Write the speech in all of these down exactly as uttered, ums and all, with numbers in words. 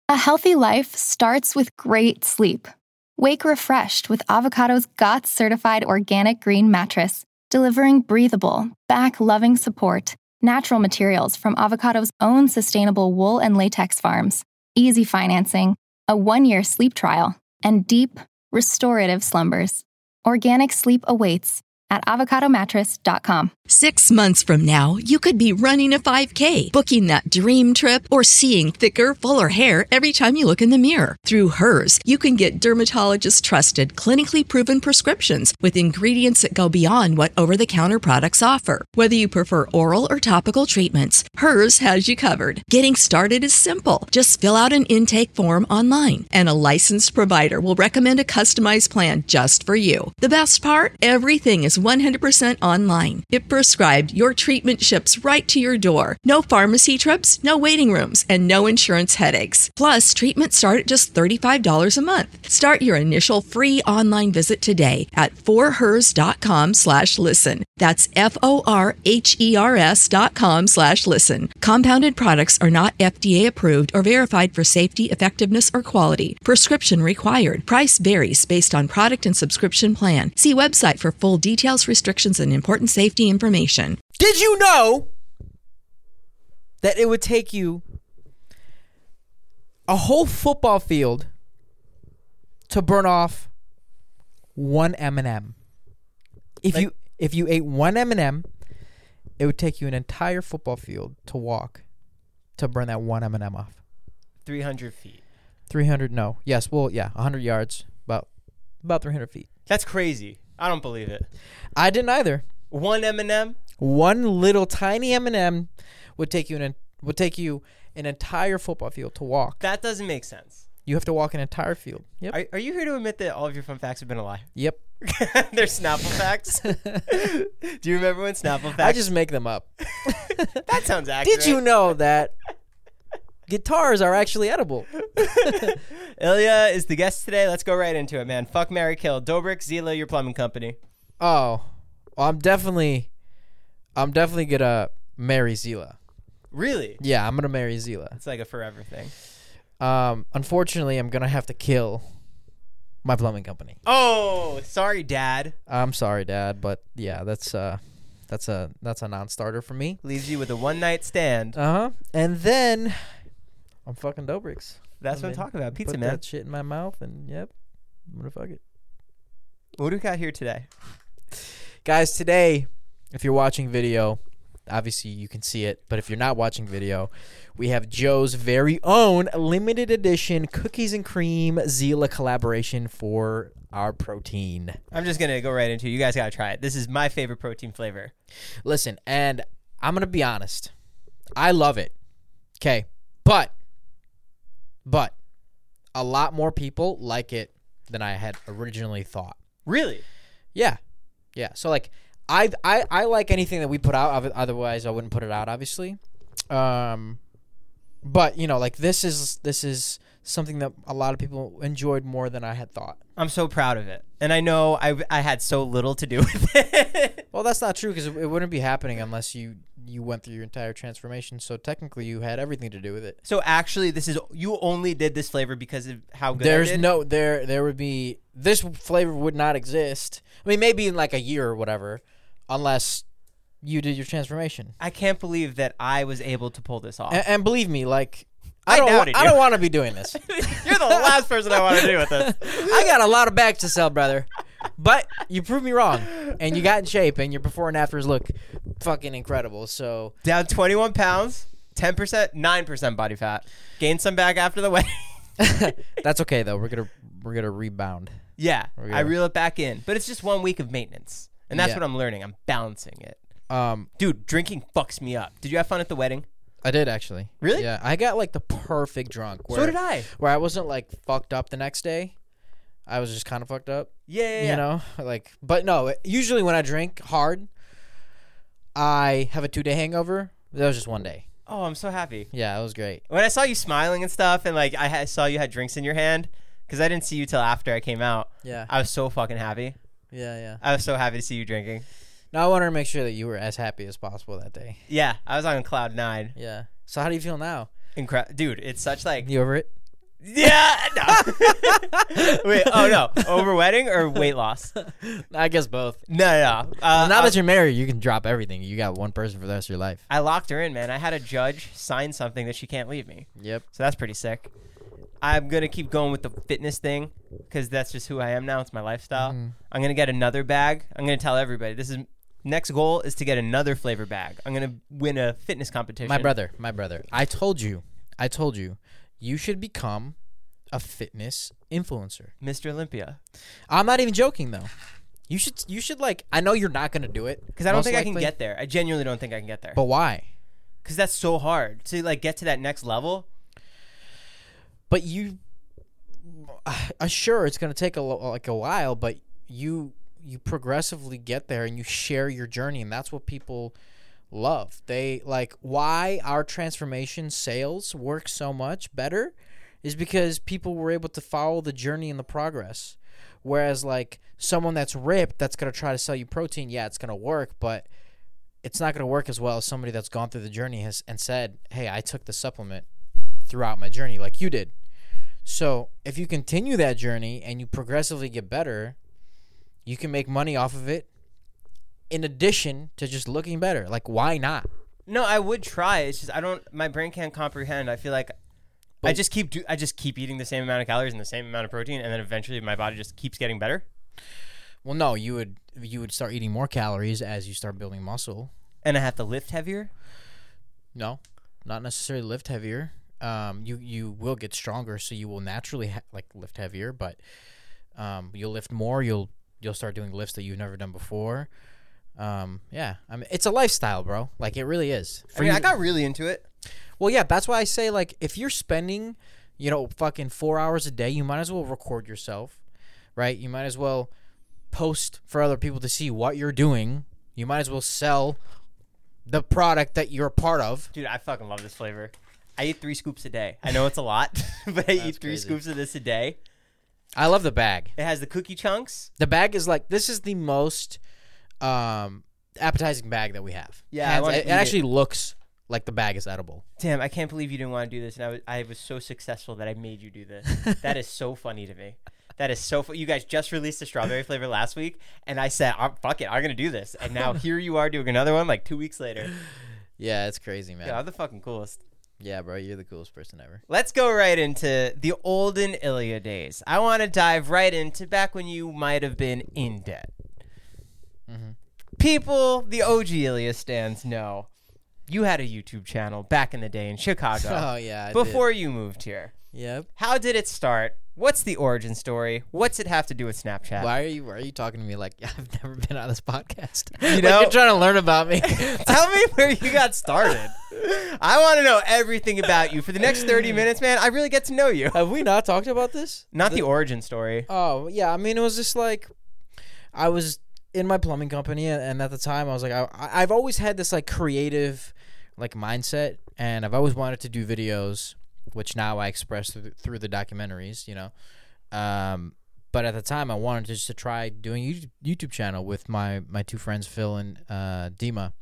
A healthy life starts with great sleep. Wake refreshed with Avocado's G O T S-certified organic green mattress, delivering breathable, back-loving support, natural materials from Avocado's own sustainable wool and latex farms, easy financing, a one-year sleep trial, and deep, restorative slumbers. Organic sleep awaits at avocado mattress dot com. Six months from now, you could be running a five K, booking that dream trip, or seeing thicker, fuller hair every time you look in the mirror. Through Hers, you can get dermatologist-trusted, clinically proven prescriptions with ingredients that go beyond what over-the-counter products offer. Whether you prefer oral or topical treatments, Hers has you covered. Getting started is simple. Just fill out an intake form online, and a licensed provider will recommend a customized plan just for you. The best part? Everything is one hundred percent online. If prescribed, your treatment ships right to your door. No pharmacy trips, no waiting rooms, and no insurance headaches. Plus, treatments start at just thirty-five dollars a month. Start your initial free online visit today at forhers.com slash listen. That's F-O-R-H-E-R-S dot com slash listen. Compounded products are not F D A approved or verified for safety, effectiveness, or quality. Prescription required. Price varies based on product and subscription plan. See website for full details, restrictions, and important safety information. Did you know that it would take you a whole football field to burn off one M and M? If like, you if you ate one M and M, it would take you an entire football field to walk to burn that one M and M off. three hundred feet. three hundred, no. Yes, well, yeah, one hundred yards, about about three hundred feet. That's crazy. I don't believe it. I didn't either. One M and M? One little tiny M and M would take you an would take you an entire football field to walk. That doesn't make sense. You have to walk an entire field. Yep. Are, are you here to admit that all of your fun facts have been a lie? Yep. They're Snapple facts? Do you remember when Snapple facts? I just make them up. That sounds accurate. Did you know that guitars are actually edible? Ilya is the guest today. Let's go right into it, man. Fuck, marry, kill. Dobrik, Zila, your plumbing company. Oh, well, I'm definitely, I'm definitely gonna marry Zila. Really? Yeah, I'm gonna marry Zila. It's like a forever thing. Um, unfortunately, I'm gonna have to kill my plumbing company. Oh, sorry, Dad. I'm sorry, Dad, but yeah, that's uh, that's a that's a non-starter for me. Leaves you with a one-night stand. Uh huh. And then I'm fucking Dobrik's. That's I what mean, I'm talking about. Pizza, put man. Put that shit in my mouth, and yep, I'm gonna fuck it. What do we got here today? Guys, today, if you're watching video, obviously you can see it, but if you're not watching video, we have Joe's very own limited edition cookies and cream Zila collaboration for our protein. I'm just going to go right into it. You guys got to try it. This is my favorite protein flavor. Listen, and I'm going to be honest. I love it. Okay, but, but, a lot more people like it than I had originally thought. Really? Yeah. Yeah. So, like, I, I I like anything that we put out. Otherwise, I wouldn't put it out, obviously. Um, but, you know, like, this is this is something that a lot of people enjoyed more than I had thought. I'm so proud of it. And I know I, I had so little to do with it. Well, that's not true because it, it wouldn't be happening unless you, you went through your entire transformation. So, technically, you had everything to do with it. So, actually, this is you only did this flavor because of how good There's I did? no, there, there would be, this flavor would not exist. I mean, maybe in like a year or whatever, unless you did your transformation. I can't believe that I was able to pull this off. And, and believe me, like, I, I don't, doubted wa- I you. don't want to be doing this. You're the last person I want to do with this. I got a lot of bags to sell, brother. But you proved me wrong, and you got in shape, and your before and afters look fucking incredible. So Down twenty-one pounds, ten percent, nine percent body fat. Gained some back after the wedding. that's okay though. We're gonna we're gonna rebound. Yeah, gonna... I reel it back in, but it's just one week of maintenance, and that's yeah. what I'm learning. I'm balancing it. Um, dude, drinking fucks me up. Did you have fun at the wedding? I did actually. Really? Yeah, I got like the perfect drunk. Where, so did I. Where I wasn't like fucked up the next day. I was just kind of fucked up. Yeah, yeah, you yeah. know, like, but no. Usually when I drink hard, I have a two day hangover. That was just one day. Oh, I'm so happy. Yeah, it was great. When I saw you smiling and stuff, and like I had, saw you had drinks in your hand, because I didn't see you till after I came out. Yeah. I was so fucking happy. Yeah, yeah. I was so happy to see you drinking. Now I wanted to make sure that you were as happy as possible that day. Yeah, I was on cloud nine. Yeah. So how do you feel now? Incredible, dude. It's such like you over it? Yeah. No. Wait. Oh no. Over wedding or weight loss? I guess both. No, no. no. Uh, Well, now uh, that you're married, you can drop everything. You got one person for the rest of your life. I locked her in, man. I had a judge sign something that she can't leave me. Yep. So that's pretty sick. I'm going to keep going with the fitness thing because that's just who I am now. It's my lifestyle. Mm-hmm. I'm going to get another bag. I'm going to tell everybody. This is next goal is to get another flavor bag. I'm going to win a fitness competition. My brother, my brother. I told you, I told you, you should become a fitness influencer. Mister Olympia. I'm not even joking though. You should, you should like. I know you're not gonna do it Because I don't most think I can likely, get there. I genuinely don't think I can get there. But why? Because that's so hard to like get to that next level. But you, uh, sure, it's gonna take a lo- like a while, but you you progressively get there and you share your journey, and that's what people love. They like why our transformation sales work so much better is because people were able to follow the journey and the progress. Whereas like someone that's ripped that's gonna try to sell you protein, yeah, it's gonna work, but it's not gonna work as well as somebody that's gone through the journey has and said, hey, I took the supplement throughout my journey like you did. So if you continue that journey and you progressively get better, you can make money off of it in addition to just looking better. Like, why not? No, I would try. It's just I don't. My brain can't comprehend. I feel like But- I just keep do, I just keep eating the same amount of calories and the same amount of protein, and then eventually my body just keeps getting better. Well, no, you would you would start eating more calories as you start building muscle. And I have to lift heavier. No, not necessarily lift heavier. Um, you you will get stronger, so you will naturally ha- like lift heavier, but um, you'll lift more. You'll you'll start doing lifts that you've never done before. Um, yeah, I mean, it's a lifestyle, bro. Like it really is. I mean, you- I got really into it. Well, yeah, that's why I say, like, if you're spending, you know, fucking four hours a day, you might as well record yourself, right? You might as well post for other people to see what you're doing. You might as well sell the product that you're a part of. Dude, I fucking love this flavor. I eat three scoops a day. I know it's a lot, but I That's eat three crazy. scoops of this a day. I love the bag. It has the cookie chunks. The bag is like, this is the most um, appetizing bag that we have. Yeah, I Hands- wanna it, it eat it. actually looks like the bag is edible. Damn, I can't believe you didn't want to do this, and I was, I was so successful that I made you do this. That is so funny to me. That is so fu- You guys just released the strawberry flavor last week, and I said, I'm, fuck it, I'm going to do this. And now here you are doing another one like two weeks later. Yeah, it's crazy, man. Yeah, I'm the fucking coolest. Yeah, bro, you're the coolest person ever. Let's go right into the olden Ilya days. I want to dive right into back when you might have been in debt. Mhm. People, the O G Ilya stands know you had a YouTube channel back in the day in Chicago Oh, yeah. I before you moved here. did. Yep. How did it start? What's the origin story? What's it have to do with Snapchat? Why are you why are you talking to me like I've never been on this podcast? You Like know- you're trying to learn about me. Tell me where you got started. I want to know everything about you. For the next thirty minutes, man, I really get to know you. Have we not talked about this? Not the origin story. Oh, yeah. I mean, it was just like I was in my plumbing company, and at the time, I was like, I, I've always had this like creative like mindset, and I've always wanted to do videos, which now I express through the, through the documentaries, you know. Um, but at the time, I wanted just to try doing a YouTube, YouTube channel with my my two friends, Phil and uh, Dima,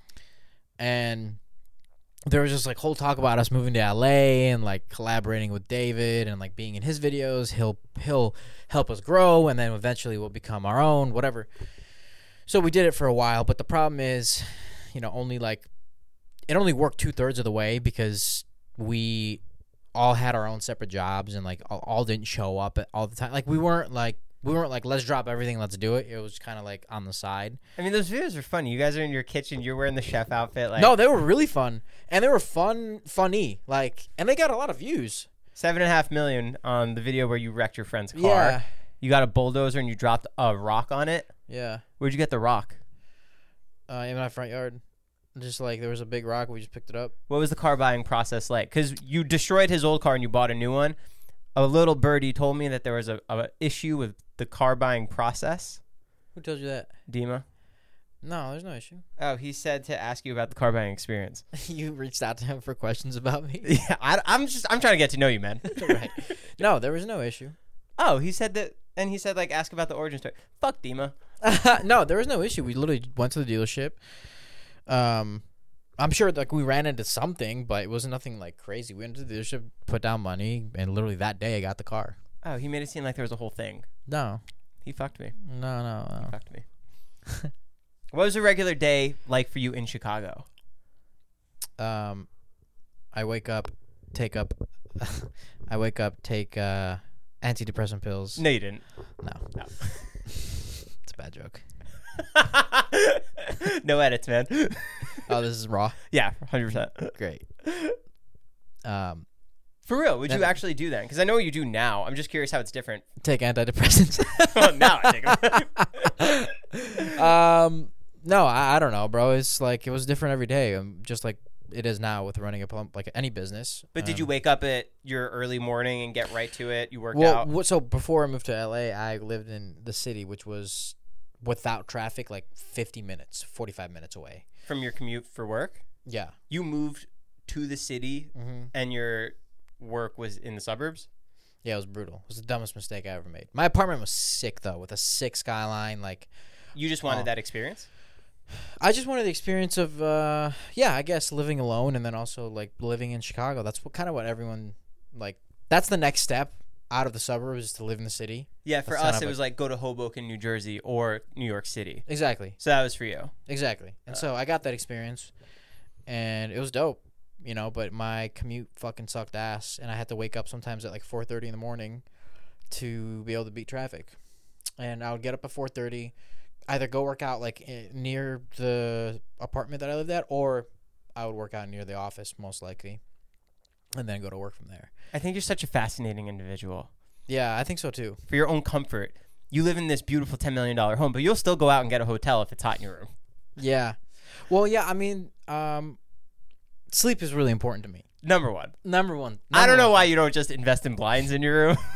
and there was just like whole talk about us moving to L A and like collaborating with David and like being in his videos. He'll he'll help us grow, and then eventually we'll become our own, whatever. So we did it for a while, but the problem is, you know, only like it only worked two thirds of the way because we all had our own separate jobs and like all, all didn't show up at all the time. Like we weren't like we weren't like let's drop everything, let's do it. It was kind of like on the side. I mean, those videos are funny. You guys are in your kitchen. You're wearing the chef outfit. Like, No, they were really fun, and they were fun, funny. Like, and they got a lot of views. seven and a half million on the video where you wrecked your friend's car. Yeah, You got a bulldozer and you dropped a rock on it. yeah. Where'd you get the rock? Uh, in my front yard, just like there was a big rock, we just picked it up. What was the car buying process like? Because you destroyed his old car and you bought a new one. A little birdie told me that there was a, a issue with the car buying process. Who told you that? Dima. No, there's no issue. Oh, he said to ask you about the car buying experience. You reached out to him for questions about me. Yeah, I, I'm just I'm trying to get to know you, man. Right. No, there was no issue. Oh, he said that, and he said like ask about the origin story. Fuck Dima. No, there was no issue. We literally went to the dealership. Um, I'm sure like we ran into something, but it wasn't nothing like crazy. We went to the dealership, put down money, and literally that day I got the car. Oh, he made it seem like there was a whole thing. No. He fucked me. No, no, no. He fucked me. What was a regular day like for you in Chicago? Um, I wake up, take up, I wake up, take uh, antidepressant pills. No, you didn't. No. No. It's a bad joke. No edits, man. Oh, this is raw? Yeah, one hundred percent. Great. Um, For real, would you Then- actually do that? Because I know you do now. I'm just curious how it's different. take antidepressants. Well, now I take them. um, no, I, I don't know, bro. It's like it was different every day. Um, just like it is now with running a plump, like any business. But did Um, you wake up at your early morning and get right to it? You worked Well, out? what, so before I moved to L A, I lived in the city, which was without traffic, like fifty minutes, forty-five minutes away. From your commute for work? Yeah. You moved to the city Mm-hmm. and your work was in the suburbs? Yeah, it was brutal. It was the dumbest mistake I ever made. My apartment was sick though, with a sick skyline. Like, You just wanted Oh. that experience? I just wanted the experience of, uh, yeah, I guess living alone, and then also like living in Chicago. That's what kind of what everyone like. That's the next step out of the suburbs is to live in the city. Yeah, for That's kind us, of it was like go to Hoboken, New Jersey, or New York City. Exactly. So that was for you. Exactly. And so I got that experience, and it was dope, you know. But my commute fucking sucked ass, and I had to wake up sometimes at like four thirty in the morning to be able to beat traffic. And I would get up at four thirty, either go work out like i- near the apartment that I lived at, or I would work out near the office most likely, and then go to work from there. I think you're such a fascinating individual. Yeah, I think so too. For your own comfort, you live in this beautiful ten million dollars home, but you'll still go out and get a hotel if it's hot in your room. Yeah. Well, yeah. I mean, um, sleep is really important to me. Number one. Number one. I number don't know one. why you don't just invest in blinds in your room.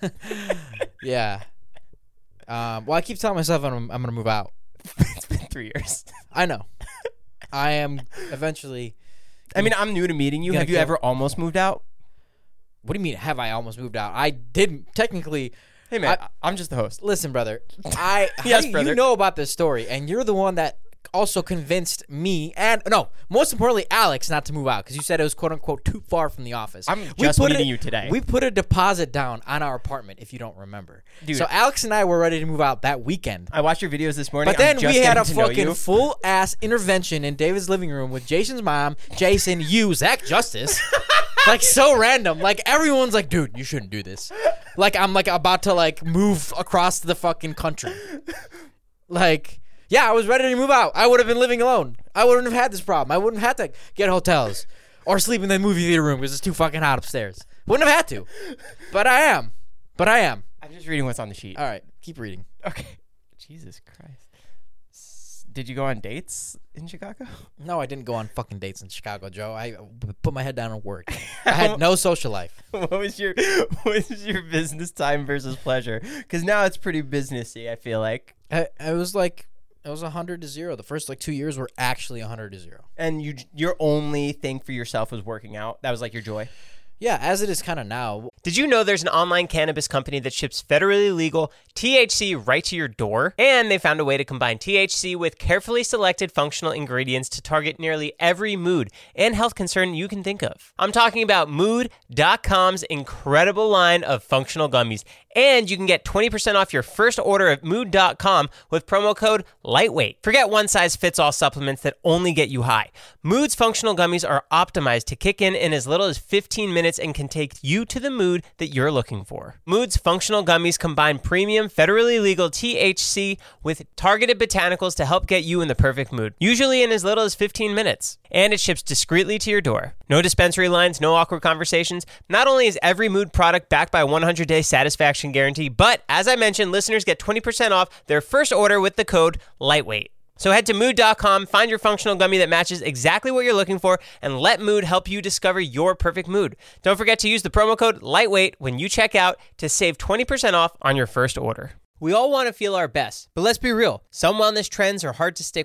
Yeah. Um, well, I keep telling myself I'm, I'm gonna move out. It's been three years. I know. I am eventually. I mean, I'm new to meeting you. Gonna Have you kill- ever almost moved out? What do you mean? Have I almost moved out? I didn't technically. Hey, man, I- I, I'm just the host. Listen, brother. I Yes, how- brother. You know about this story, and you're the one that also convinced me and no, most importantly, Alex, not to move out because you said it was quote unquote too far from the office. I'm We just put meeting a- you today. We put a deposit down on our apartment, if you don't remember. Dude. So Alex and I were ready to move out that weekend. I watched your videos this morning. But then I'm just we had a getting to know fucking you. full ass intervention in David's living room with Jason's mom, Jason, you, Zach Justice. Like so random. Like everyone's like, dude, you shouldn't do this. Like I'm like about to like move across the fucking country. Like, yeah, I was ready to move out. I would have been living alone. I wouldn't have had this problem. I wouldn't have had to get hotels or sleep in the movie theater room because it's too fucking hot upstairs. Wouldn't have had to. But I am. But I am. I'm just reading what's on the sheet. All right, keep reading. Okay. Jesus Christ. S- Did you go on dates in Chicago? No, I didn't go on fucking dates in Chicago, Joe. I put my head down and worked. I had no social life. What was your what was your business time versus pleasure? Because now it's pretty businessy, I feel like. I, it was like it was a hundred to zero. The first like two years were actually a hundred to zero. And you your only thing for yourself was working out. That was like your joy. Yeah, as it is kind of now. Did you know there's an online cannabis company that ships federally legal T H C right to your door? And they found a way to combine T H C with carefully selected functional ingredients to target nearly every mood and health concern you can think of. I'm talking about mood dot com's incredible line of functional gummies. And you can get twenty percent off your first order at mood dot com with promo code LIGHTWEIGHT. Forget one-size-fits-all supplements that only get you high. Mood's functional gummies are optimized to kick in in as little as fifteen minutes and can take you to the mood that you're looking for. Mood's functional gummies combine premium, federally legal T H C with targeted botanicals to help get you in the perfect mood, usually in as little as fifteen minutes. And it ships discreetly to your door. No dispensary lines, no awkward conversations. Not only is every Mood product backed by a one hundred day satisfaction guarantee, but as I mentioned, listeners get twenty percent off their first order with the code LIGHTWEIGHT. So head to mood dot com, find your functional gummy that matches exactly what you're looking for, and let Mood help you discover your perfect mood. Don't forget to use the promo code LIGHTWEIGHT when you check out to save twenty percent off on your first order. We all want to feel our best, but let's be real. Some wellness trends are hard to stick with.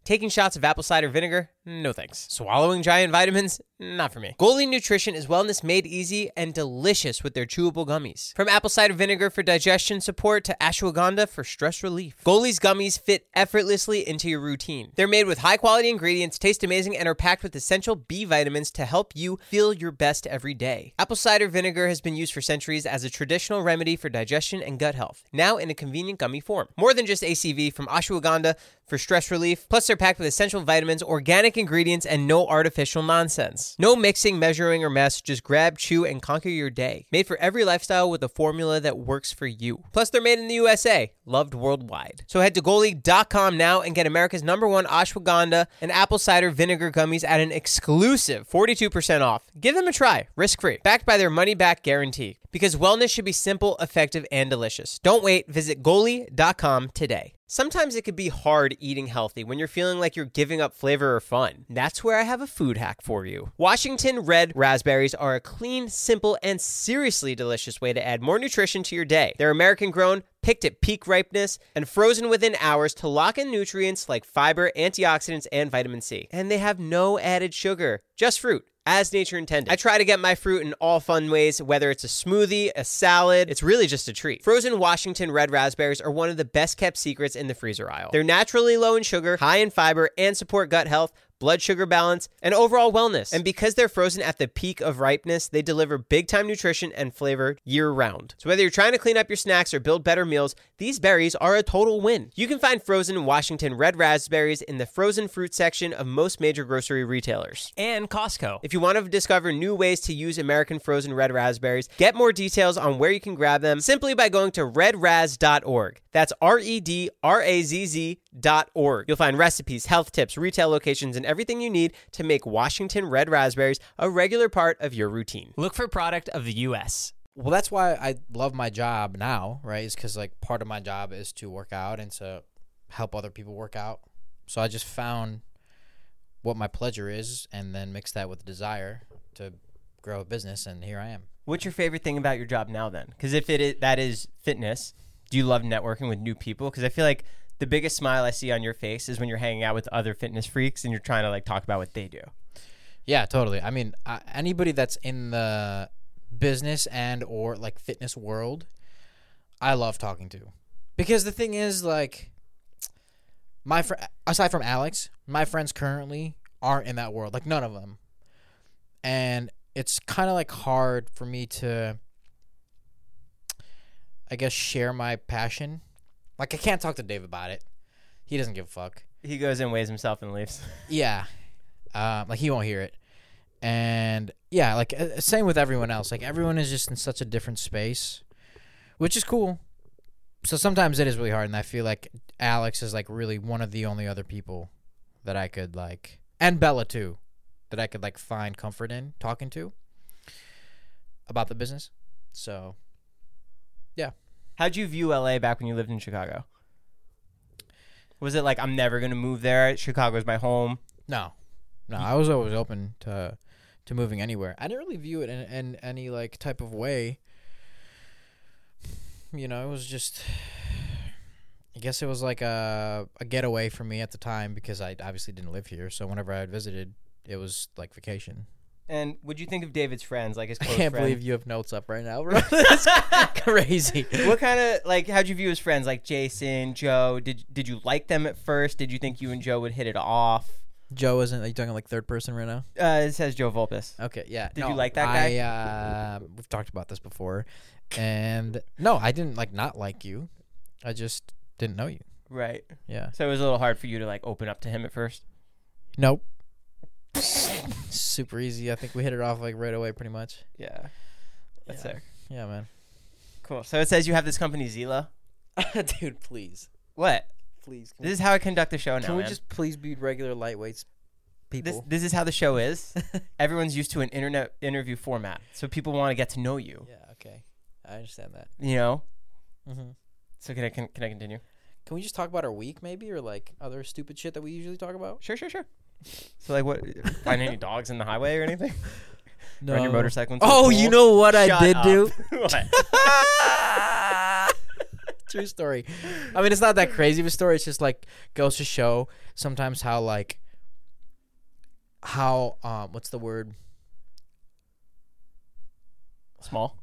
Taking shots of apple cider vinegar? No thanks. Swallowing giant vitamins? Not for me. Goli Nutrition is wellness made easy and delicious with their chewable gummies. From apple cider vinegar for digestion support to ashwagandha for stress relief, Goli's gummies fit effortlessly into your routine. They're made with high-quality ingredients, taste amazing, and are packed with essential B vitamins to help you feel your best every day. Apple cider vinegar has been used for centuries as a traditional remedy for digestion and gut health, now in a convenient gummy form. More than just A C V, from ashwagandha for stress relief, plus they're packed with essential vitamins, organic ingredients, and no artificial nonsense. No mixing, measuring, or mess. Just grab, chew, and conquer your day. Made for every lifestyle with a formula that works for you. Plus, they're made in the U S A, loved worldwide. So head to Goli dot com now and get America's number one ashwagandha and apple cider vinegar gummies at an exclusive forty-two percent off. Give them a try, risk-free, backed by their money-back guarantee. Because wellness should be simple, effective, and delicious. Don't wait. Visit Goli dot com today. Sometimes it could be hard eating healthy when you're feeling like you're giving up flavor or fun. That's where I have a food hack for you. Washington Red Raspberries are a clean, simple, and seriously delicious way to add more nutrition to your day. They're American grown, picked at peak ripeness, and frozen within hours to lock in nutrients like fiber, antioxidants, and vitamin C. And they have no added sugar, just fruit, as nature intended. I try to get my fruit in all fun ways, whether it's a smoothie, a salad. It's really just a treat. Frozen Washington Red Raspberries are one of the best kept secrets in the freezer aisle. They're naturally low in sugar, high in fiber, and support gut health, blood sugar balance, and overall wellness. And because they're frozen at the peak of ripeness, they deliver big-time nutrition and flavor year-round. So whether you're trying to clean up your snacks or build better meals, these berries are a total win. You can find frozen Washington Red Raspberries in the frozen fruit section of most major grocery retailers and Costco. If you want to discover new ways to use American frozen red raspberries, get more details on where you can grab them simply by going to red raz dot org. That's R E D R A Z Z dot org. You'll find recipes, health tips, retail locations, and everything you need to make Washington Red Raspberries a regular part of your routine. Look for product of the U S Well, that's why I love my job now, right? Is because like part of my job is to work out and to help other people work out. So I just found what my pleasure is and then mix that with the desire to grow a business, and here I am. What's your favorite thing about your job now then? Because if it is, that is fitness, do you love networking with new people? Because I feel like the biggest smile I see on your face is when you're hanging out with other fitness freaks and you're trying to like talk about what they do. Yeah, totally. I mean, uh, anybody that's in the business and or like fitness world, I love talking to. Because the thing is, like, my fr- aside from Alex, my friends currently aren't in that world. Like, none of them. And it's kind of like hard for me to, I guess, share my passion. Like, I can't talk to Dave about it. He doesn't give a fuck. He goes and weighs himself and leaves. Yeah. Um, like, he won't hear it. And, yeah, like, uh, same with everyone else. Like, everyone is just in such a different space, which is cool. So sometimes it is really hard, and I feel like Alex is, like, really one of the only other people that I could, like, and Bella, too, that I could, like, find comfort in talking to about the business. So, yeah. How'd you view L A back when you lived in Chicago? Was it like, I'm never going to move there, Chicago's my home? No. No, I was always open to to moving anywhere. I didn't really view it in, in any, like, type of way. You know, it was just, I guess it was like a, a getaway for me at the time because I obviously didn't live here. So whenever I had visited, it was like vacation. And what'd you think of David's friends, like his close I can't friend? believe you have notes up right now, bro. That's crazy. What kind of, like, how'd you view his friends, like Jason, Joe? Did did you like them at first? Did you think you and Joe would hit it off? Joe isn't, are you talking like third person right now? Uh, it says Joe Volpes. Okay, yeah. Did No, you like that guy? I, uh, we've talked about this before. And, no, I didn't, like, not like you. I just didn't know you. Right. Yeah. So it was a little hard for you to, like, open up to him at first? Nope. Super easy. I think we hit it off, like, right away pretty much. Yeah. That's yeah. sick. Yeah, man. Cool. So it says you have this company, Zila? Dude, please. What? Please. This is how I conduct the show now, Can we man. just please be regular lightweights people? This, this is how the show is. Everyone's used to an internet interview format, so people want to get to know you. Yeah, okay. I understand that. You know? Mm-hmm. So can I can, can I continue? Can we just talk about our week maybe, or like other stupid shit that we usually talk about? Sure, sure, sure. So like, what? Find any dogs in the highway or anything? No. Ride your motorcycle into a Oh, pool? you know what Shut I did up. do? What? True story. I mean, it's not that crazy of a story. It's just like goes to show sometimes how like how um what's the word? Small?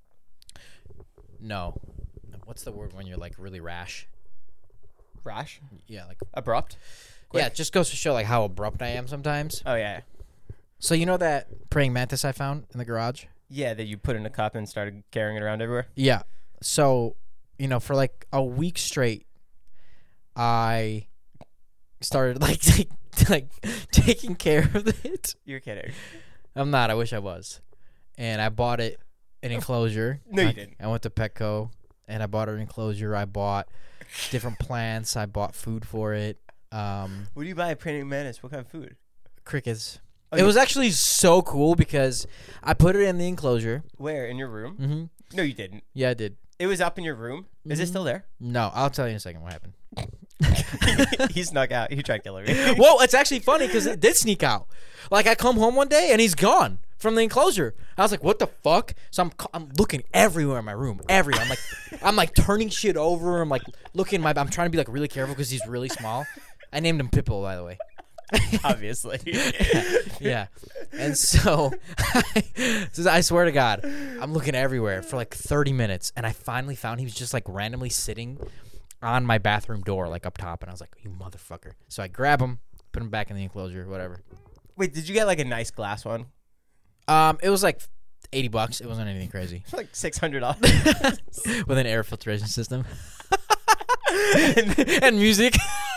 No. What's the word when you're like really rash? Rash? Yeah, like Abrupt? Quick? yeah, it just goes to show like how abrupt I am sometimes. Oh, yeah. So you know that praying mantis I found in the garage? Yeah, that you put in a cup and started carrying it around everywhere. Yeah. So, you know, for like a week straight, I started like take, like taking care of it. You're kidding. I'm not. I wish I was. And I bought it an enclosure. No, you I, didn't. I went to Petco and I bought an enclosure. I bought different plants. I bought food for it. Um, What do you buy at Praying Mantis? What kind of food? crickets. Oh, it you- was actually so cool because I put it in the enclosure. Where? In your room? Mm-hmm. No, you didn't. Yeah, I did. It was up in your room. Is it Mhm. still there? No, I'll tell you in a second what happened. He snuck out. He tried killing me. Well, it's actually funny because it did sneak out. Like I come home one day and he's gone from the enclosure. I was like, "What the fuck?" So I'm I'm looking everywhere in my room, everywhere. I'm like I'm like turning shit over. I'm like looking my. I'm trying to be like really careful because he's really small. I named him Pitbull, by the way. Obviously. Yeah, and so I swear to God, I'm looking everywhere for like thirty minutes, and I finally found he was just like randomly sitting on my bathroom door, like up top, and I was like, "You motherfucker!" So I grab him, put him back in the enclosure, whatever. Wait, did you get like a nice glass one? Um, it was like eighty bucks. It wasn't anything crazy. Like six hundred dollars. With an air filtration system and, and music.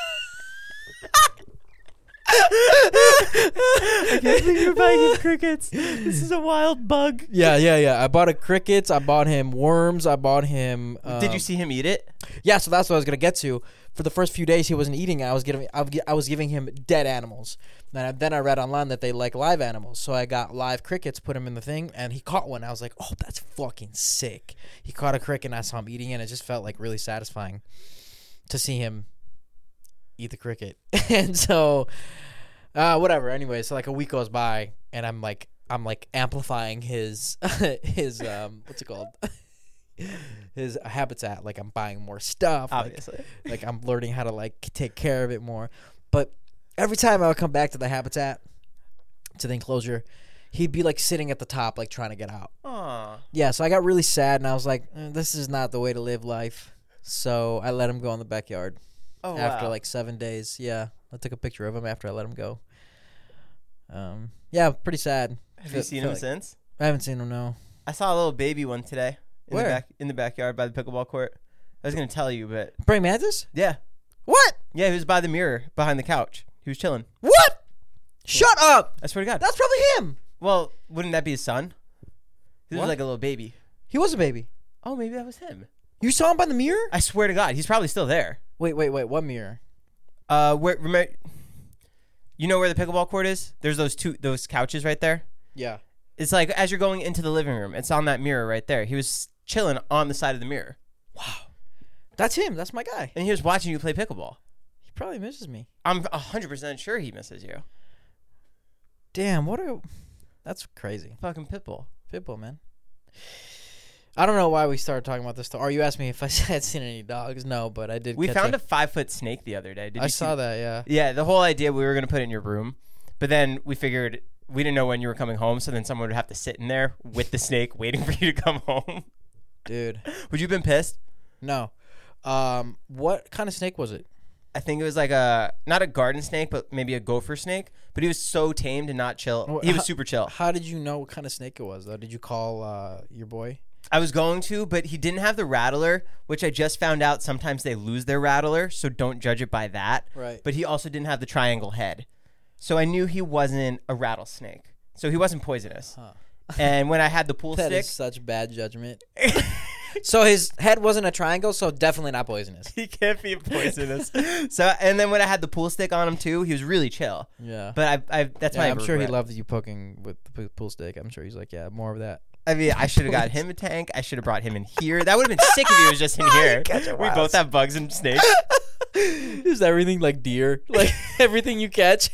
I can't believe you're buying him crickets. This is a wild bug. Yeah, yeah, yeah. I bought a crickets. I bought him worms. I bought him. Um, Did you see him eat it? Yeah, so that's what I was gonna get to. For the first few days, he wasn't eating. I was giving. I was gi- I was giving him dead animals. Then I, then I read online that they like live animals, so I got live crickets, put him in the thing, and he caught one. I was like, "Oh, that's fucking sick." He caught a cricket, and I saw him eating it. And it just felt like really satisfying to see him eat the cricket. And so, uh, whatever. Anyway, so like a week goes by, and I'm like, I'm like amplifying his his um, what's it called? His habitat. Like I'm buying more stuff. like- Obviously. like I'm learning how to like take care of it more. But every time I would come back to the habitat, to the enclosure, he'd be like sitting at the top, like trying to get out. Aw. Yeah, so I got really sad, and I was like, eh, this is not the way to live life. So I let him go in the backyard. Oh, After wow. like seven days, yeah, I took a picture of him after I let him go. Um, yeah, pretty sad. Have Feel- you seen feel him like- since? I haven't seen him. No. I saw a little baby one today. In Where? The back, in the backyard by the pickleball court. I was going to tell you, but Praying mantis? yeah. What? Yeah, he was by the mirror behind the couch. He was chilling. What? Shut up! I swear to God. That's probably him. Well, wouldn't that be his son? He was What? like a little baby. He was a baby. Oh, maybe that was him. You saw him by the mirror? I swear to God, he's probably still there. Wait, wait, wait. What mirror? Uh, where remember? You know where the pickleball court is? There's those two those couches right there. Yeah. It's like as you're going into the living room. It's on that mirror right there. He was chilling on the side of the mirror, That's him. That's my guy. and he was watching you play pickleball. He probably misses me. I'm one hundred percent sure he misses you. Damn, what a... That's crazy. Fucking Pitbull. Pitbull, man. I don't know why we started talking about this. Sto- or you asked me if I had seen any dogs. No, but I did We catch found a... a five foot snake the other day. Did I you saw see? that, yeah. Yeah, the whole idea we were gonna put it in your room, but then we figured we didn't know when you were coming home, so then someone would have to sit in there with the snake waiting for you to come home. Dude. Would you have been pissed? No. Um, what kind of snake was it? I think it was like a not a garden snake, but maybe a gopher snake. But he was so tamed and not chill. Wh- He was how- super chill. How did you know what kind of snake it was, though? Did you call uh, your boy? I was going to, but he didn't have the rattler, which I just found out sometimes they lose their rattler, so don't judge it by that. Right. But he also didn't have the triangle head. So I knew he wasn't a rattlesnake. So he wasn't poisonous. Huh. And when I had the pool That stick, is such bad judgment. So his head wasn't a triangle, so definitely not poisonous. he can't be poisonous. So and then when I had the pool stick on him too, he was really chill. Yeah. But I, I that's Yeah, my I'm sure he regret. loved you poking with the p- pool stick. I'm sure he's like, yeah, more of that. I mean, I should have got him a tank. I should have brought him in here. That would have been sick if he was just in here. catching We wild both have bugs and snakes. Is everything like deer? Like everything you catch?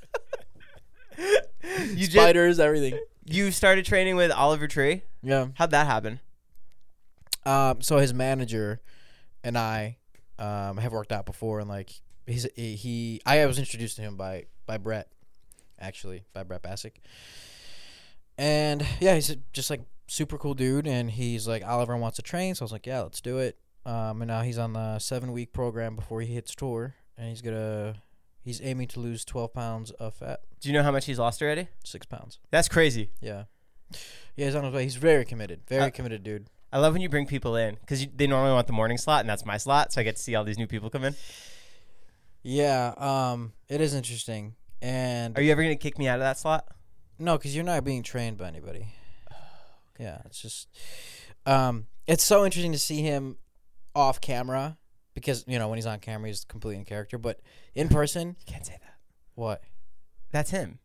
You just, Spiders, everything. you started training with Oliver Tree. Yeah. How'd that happen? Um. So his manager and I um, have worked out before, and like he's he, he I was introduced to him by by Brett, actually by Brett Bassick, and yeah, he's just like super cool dude, and he's like Oliver wants to train, so I was like, yeah, let's do it. Um, and now he's on the seven week program before he hits tour, and he's gonna he's aiming to lose twelve pounds of fat. Do you know how much he's lost already? Six pounds. That's crazy. Yeah, yeah, he's on his way. He's very committed, very Uh, committed dude. I love when you bring people in because they normally want the morning slot, and that's my slot, so I get to see all these new people come in. Yeah, um, it is interesting, and Are you ever gonna kick me out of that slot? no, because you're not being trained by anybody. Yeah, it's just, um, it's so interesting to see him off camera because you know when he's on camera he's completely in character, but in person, You can't say that. what? That's him.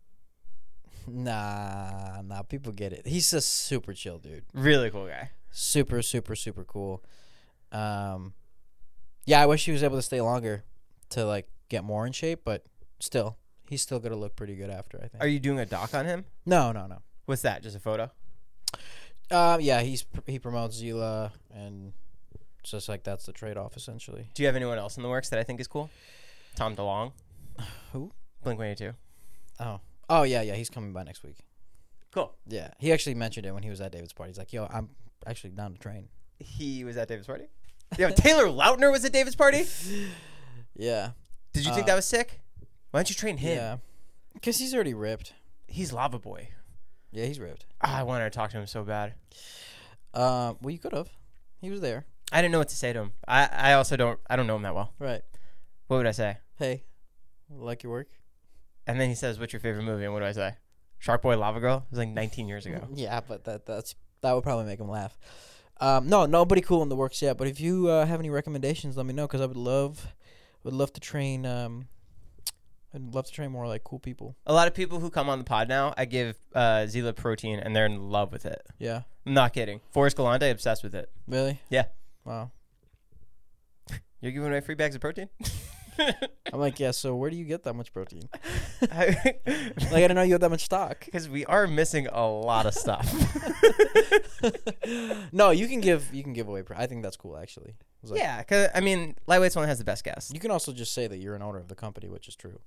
Nah, nah, people get it. He's a super chill dude. Really cool guy. Super, super, super cool. Um, yeah, I wish he was able to stay longer to like get more in shape, but still, he's still gonna look pretty good after. I think. Are you doing a doc on him? No, no, no. What's that? Just a photo? Um, yeah, he's he promotes Zila, and it's just like that's the trade off essentially. Do you have anyone else in the works that I think is cool? Tom DeLonge. Who? Blink one eighty-two. Oh, oh yeah, yeah, he's coming by next week. Cool. Yeah, he actually mentioned it when he was at David's party. He's like, "Yo, I'm actually down to train." He was at David's party? Yeah, Taylor Lautner was at David's party? Yeah. Did you think Uh, that was sick? Why don't you train him? Yeah, because he's already ripped. He's Lava Boy. Yeah, he's ripped. Ah, I wanted to talk to him so bad. Um, well, you could have. He was there. I didn't know what to say to him. I, I also don't I don't know him that well. Right. What would I say? Hey, like your work? And then he says, "What's your favorite movie?" And what do I say? Shark Boy, Lava Girl. It was like nineteen years ago. Yeah, but that that's that would probably make him laugh. Um, no, nobody cool in the works yet. But if you uh, have any recommendations, let me know because I would love, would love to train. Um, I'd love to train more like cool people. A lot of people who come on the pod now, I give uh, Zila protein, and they're in love with it. Yeah. I'm not kidding. Forrest Galante, obsessed with it. Really? Yeah. Wow. You're giving away free bags of protein? I'm like, yeah. So where do you get that much protein? Because Like, I didn't know you had that much stock. we are missing a lot of stuff. No, you can give you can give away. Pro- I think that's cool actually. It's like- Yeah, because, I mean, Lightweight's one that has the best guests. You can also just say that you're an owner of the company, which is true.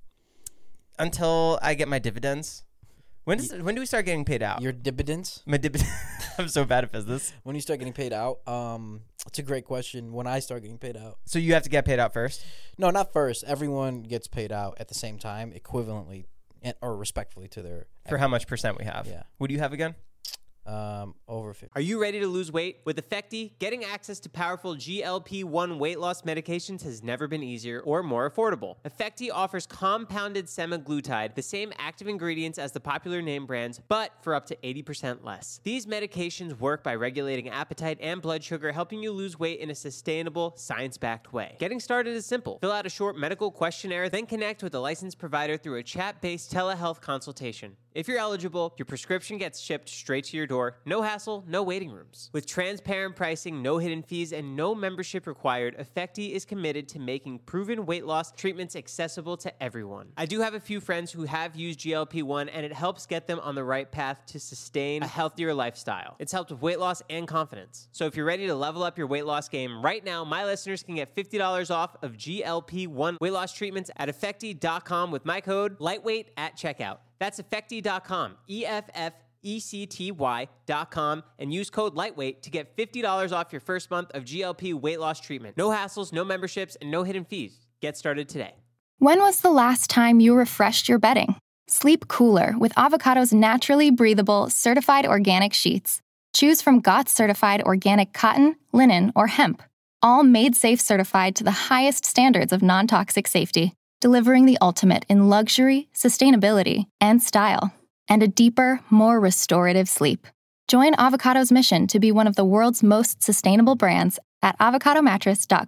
Until I get my dividends. When does when do we start getting paid out? Your dividends. My dividends. I'm so bad at business. When you start getting paid out, um, it's a great question. When I start getting paid out, So you have to get paid out first? no, not first. Everyone gets paid out at the same time, equivalently and, or respectfully to their For how much percent we have? Yeah. What do you have again? um over fifty. Are you ready to lose weight? With Effecti, getting access to powerful G L P one weight loss medications has never been easier or more affordable. Effecti offers compounded semaglutide, the same active ingredients as the popular name brands, but for up to eighty percent less. These medications work by regulating appetite and blood sugar, helping you lose weight in a sustainable, science-backed way. Getting started is simple. Fill out a short medical questionnaire, then connect with a licensed provider through a chat-based telehealth consultation. If you're eligible, your prescription gets shipped straight to your door. No hassle, no waiting rooms. With transparent pricing, no hidden fees, and no membership required, Effecti is committed to making proven weight loss treatments accessible to everyone. I do have a few friends who have used G L P one, and it helps get them on the right path to sustain a healthier lifestyle. It's helped with weight loss and confidence. So if you're ready to level up your weight loss game right now, my listeners can get fifty dollars off of G L P one weight loss treatments at Effecti dot com with my code LIGHTWEIGHT at checkout. That's Effecti dot com, E F F E C T Y dot com, and use code LIGHTWEIGHT to get fifty dollars off your first month of G L P weight loss treatment. No hassles, no memberships, and no hidden fees. Get started today. When was the last time you refreshed your bedding? Sleep cooler with Avocado's naturally breathable, certified organic sheets. Choose from G O T S certified organic cotton, linen, or hemp. All made safe certified to the highest standards of non-toxic safety, delivering the ultimate in luxury, sustainability, and style, and a deeper, more restorative sleep. Join Avocado's mission to be one of the world's most sustainable brands at avocado mattress dot com.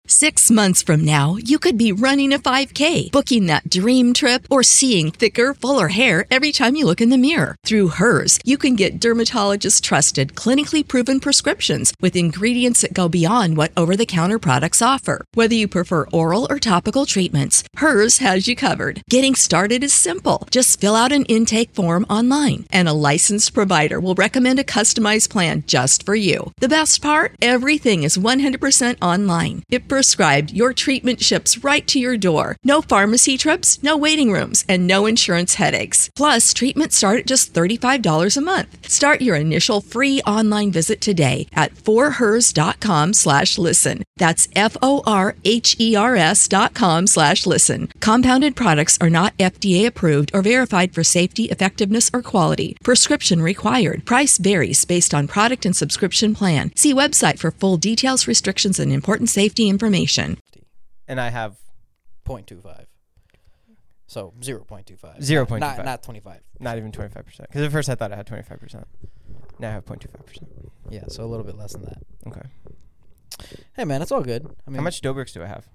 Six months from now, you could be running a five K, booking that dream trip, or seeing thicker, fuller hair every time you look in the mirror. Through Hers, you can get dermatologist-trusted, clinically proven prescriptions with ingredients that go beyond what over-the-counter products offer. Whether you prefer oral or topical treatments, Hers has you covered. Getting started is simple. Just fill out an intake form online, and a licensed provider will recommend a customized plan just for you. The best part? Everything is one hundred percent online. If prescribed, your treatment ships right to your door. No pharmacy trips, no waiting rooms, and no insurance headaches. Plus, treatments start at just thirty-five dollars a month. Start your initial free online visit today at forhers.com slash listen. That's F-O-R-H-E-R-S dot com slash listen. Compounded products are not F D A approved or verified for safety, effectiveness, or quality. Prescription required. Price varies based on product and subscription plan. See website for full details, restrictions, and important safety information. And I have zero point two five. So zero point two five. zero point two Not, five. not twenty-five. Not even twenty-five percent. Because at first I thought I had twenty-five percent. Now I have zero point two five percent. Yeah, so a little bit less than that. Okay. Hey, man, it's all good. I mean, How much Dobricks do I have?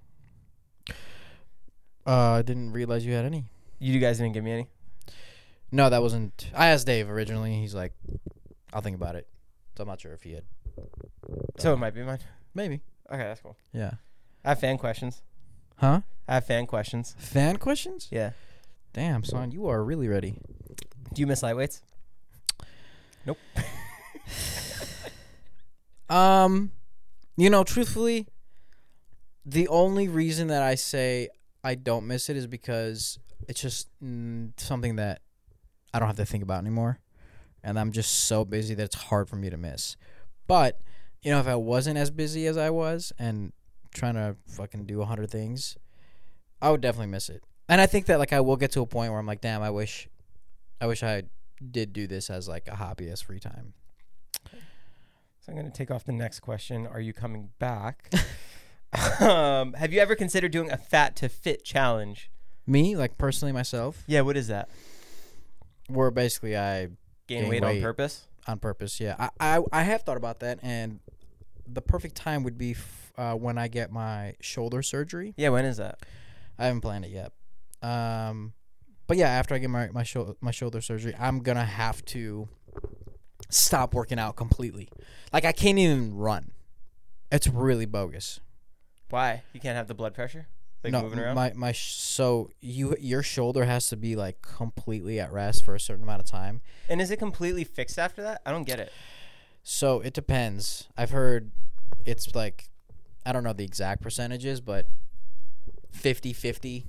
Uh, I didn't realize you had any. You guys didn't give me any? No, that wasn't. I asked Dave originally. He's like, I'll think about it. So I'm not sure if he had. So it might be mine. Maybe. Okay, that's cool. Yeah. I have fan questions. Huh? I have fan questions. Fan questions? Yeah. Damn, son, you are really ready. Do you miss lightweights? Nope. Um, you know, truthfully, the only reason that I say I don't miss it is because it's just mm, something that I don't have to think about anymore. And I'm just so busy that it's hard for me to miss. But, you know, if I wasn't as busy as I was and trying to fucking do a hundred things, I would definitely miss it. And I think that, like, I will get to a point where I'm like, damn, I wish, I wish I did do this as, like, a hobby, as free time. So I'm going to take off the next question. Are you coming back? um, have you ever considered doing a fat to fit challenge? Me, like, personally, myself, Yeah, what is that? where basically I Gain, Gain weight, weight. on purpose? on purpose, yeah. I, I, I have thought about that, and the perfect time would be f- uh, when I get my shoulder surgery. Yeah, when is that? I haven't planned it yet. Um, but yeah, after I get my my, sho- my shoulder surgery, I'm gonna have to stop working out completely. Like, I can't even run. It's really bogus. Why? You can't have the blood pressure? Like no, moving around? my my sh- so you your shoulder has to be like completely at rest for a certain amount of time. And is it completely fixed after that? I don't get it. So it depends. I've heard it's like, I don't know the exact percentages, but fifty-fifty.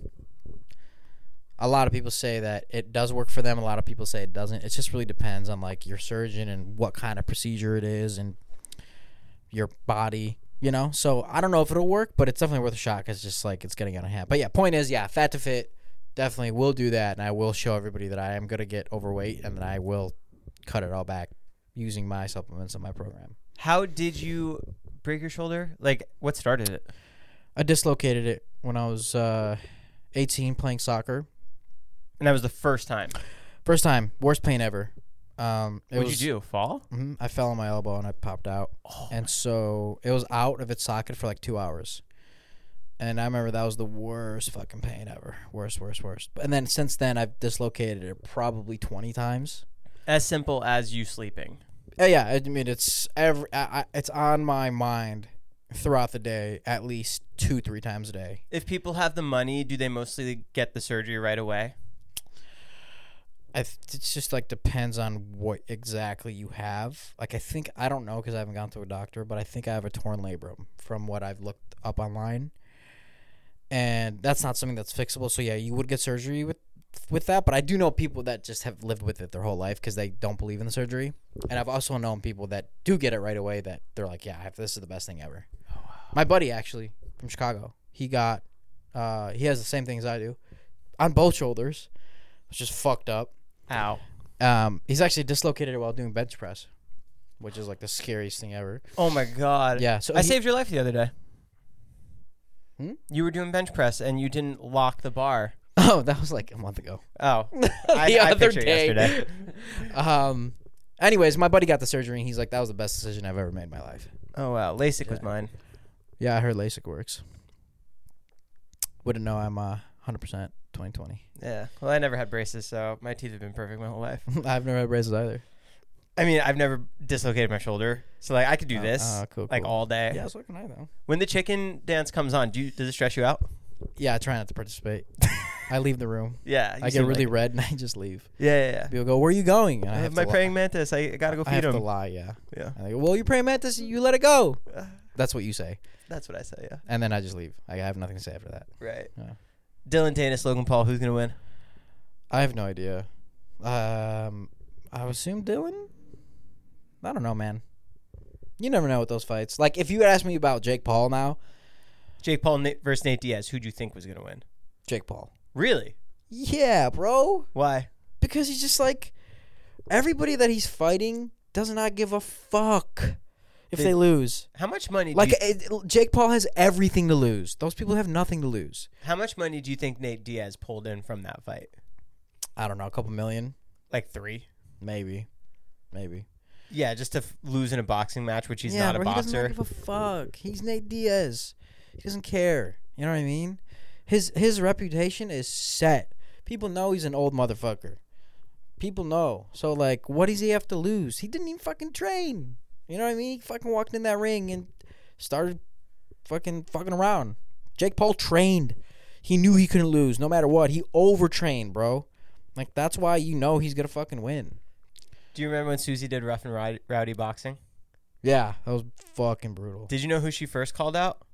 A lot of people say that it does work for them. A lot of people say it doesn't. It just really depends on, like, your surgeon and what kind of procedure it is and your body, you know? So I don't know if it'll work, but it's definitely worth a shot because just, like, it's getting out of hand. But yeah, point is, yeah, fat to fit, definitely will do that, and I will show everybody that I am going to get overweight and that I will cut it all back using my supplements and my program. How did you break your shoulder? Like, what started it? I dislocated it when I was uh, eighteen playing soccer. And that was the first time. First time, worst pain ever. Um, it What'd was, you do? Fall? mhm, I fell on my elbow and I popped out. Oh, And so it was out of its socket for like two hours. And I remember that was the worst fucking pain ever. Worst, worst, worst. And then since then, I've dislocated it probably twenty times. as simple as you sleeping. Uh, yeah, I mean, it's every, I, I, it's on my mind throughout the day at least two, three times a day. If people have the money, do they mostly get the surgery right away? I th- it's just like depends on what exactly you have. Like, I think, I don't know because I haven't gone to a doctor, but I think I have a torn labrum from what I've looked up online. And that's not something that's fixable. So yeah, you would get surgery with with that, but I do know people that just have lived with it their whole life because they don't believe in the surgery. And I've also known people that do get it right away that they're like, yeah, I have, this is the best thing ever. Oh, wow. My buddy, actually, from Chicago, he got, uh, he has the same thing as I do on both shoulders. It's just fucked up. Ow. Um, he's actually dislocated it while doing bench press, which is like the scariest thing ever. Oh my God. Yeah. So I he- saved your life the other day. Hmm? You were doing bench press and you didn't lock the bar. Oh, that was like a month ago. Oh. I, the I other pictured day. yesterday. um. Anyways, my buddy got the surgery, and he's like, "That was the best decision I've ever made in my life." Oh wow. LASIK was Yeah. mine. Yeah, I heard LASIK works. Wouldn't know I'm uh, one hundred percent twenty twenty. Yeah. Well, I never had braces, so my teeth have been perfect my whole life. I've never had braces either. I mean, I've never dislocated my shoulder, so like I could do Oh, this oh, cool, like cool. all day. Yeah, so can I though. When the chicken dance comes on, do you, does it stress you out? Yeah, I try not to participate. I leave the room. Yeah. you I get seem really like it. red and I just leave. Yeah, yeah, yeah. People go, "Where are you going?" And I have to my li- praying mantis. I, I gotta go I feed have him. to lie. Yeah. Yeah. And I go, "Well, you're praying mantis. You let it go." That's what you say, That's what I say. Yeah. and then I just leave. I have nothing to say after that. Right. Yeah. Dylan Tannis, Logan Paul. Who's gonna win? I have no idea. Um, I would assume Dylan. I don't know, man. You never know with those fights. Like, if you had asked me about Jake Paul now, Jake Paul Nate versus Nate Diaz. Who do you think was gonna win? Jake Paul. Really? Yeah, bro. Why? Because he's just like, everybody that he's fighting does not give a fuck if They- they lose. How much money? Do Like, you, it, Jake Paul has everything to lose. Those people have nothing to lose. how much money do you think Nate Diaz pulled in from that fight? I don't know, a couple million, Like three. maybe, maybe. Yeah, just to f- lose in a boxing match, which he's yeah, not a bro, he boxer. doesn't give a fuck. He's Nate Diaz. He doesn't care. You know what I mean? His his reputation is set. People know he's an old motherfucker. People know. So like, what does he have to lose? He didn't even fucking train. You know what I mean? He fucking walked in that ring and started fucking fucking around. Jake Paul trained. He knew he couldn't lose no matter what. He overtrained, bro. Like, that's why you know he's gonna fucking win. Do you remember when Susie did Rough and Rowdy, Rowdy boxing? Yeah, that was fucking brutal. Did you know who she first called out?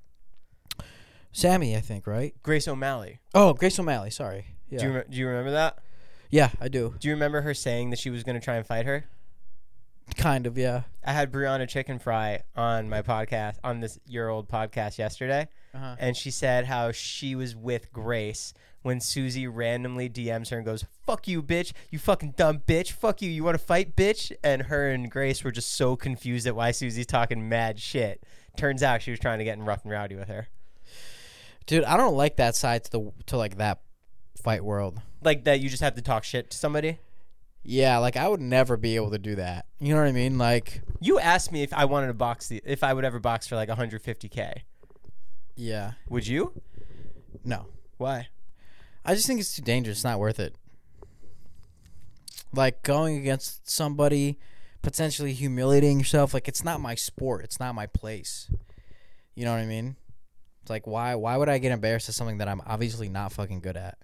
Sammy, I think, right? Grace O'Malley. Oh, Grace O'Malley. Sorry. Yeah. Do you re- do you remember that? Yeah, I do. Do you remember her saying that she was going to try and fight her? Kind of, yeah. I had Brianna Chicken Fry on my podcast, on this year old podcast yesterday, Uh-huh. and she said how she was with Grace when Susie randomly D Ms her and goes, "Fuck you, bitch! You fucking dumb bitch! Fuck you! You want to fight, bitch?" And her and Grace were just so confused at why Susie's talking mad shit. Turns out she was trying to get in rough and rowdy with her. Dude, I don't like that side to the to like that fight world. Like that, you just have to talk shit to somebody. Yeah, like I would never be able to do that. You know what I mean? Like, You asked me if I wanted to box the, if I would ever box for like one hundred fifty K. yeah, Would you? no. Why? I just think it's too dangerous. It's not worth it. Like going against somebody, potentially humiliating yourself. Like, it's not my sport. It's not my place. You know what I mean? It's like, why? Why would I get embarrassed at something that I'm obviously not fucking good at?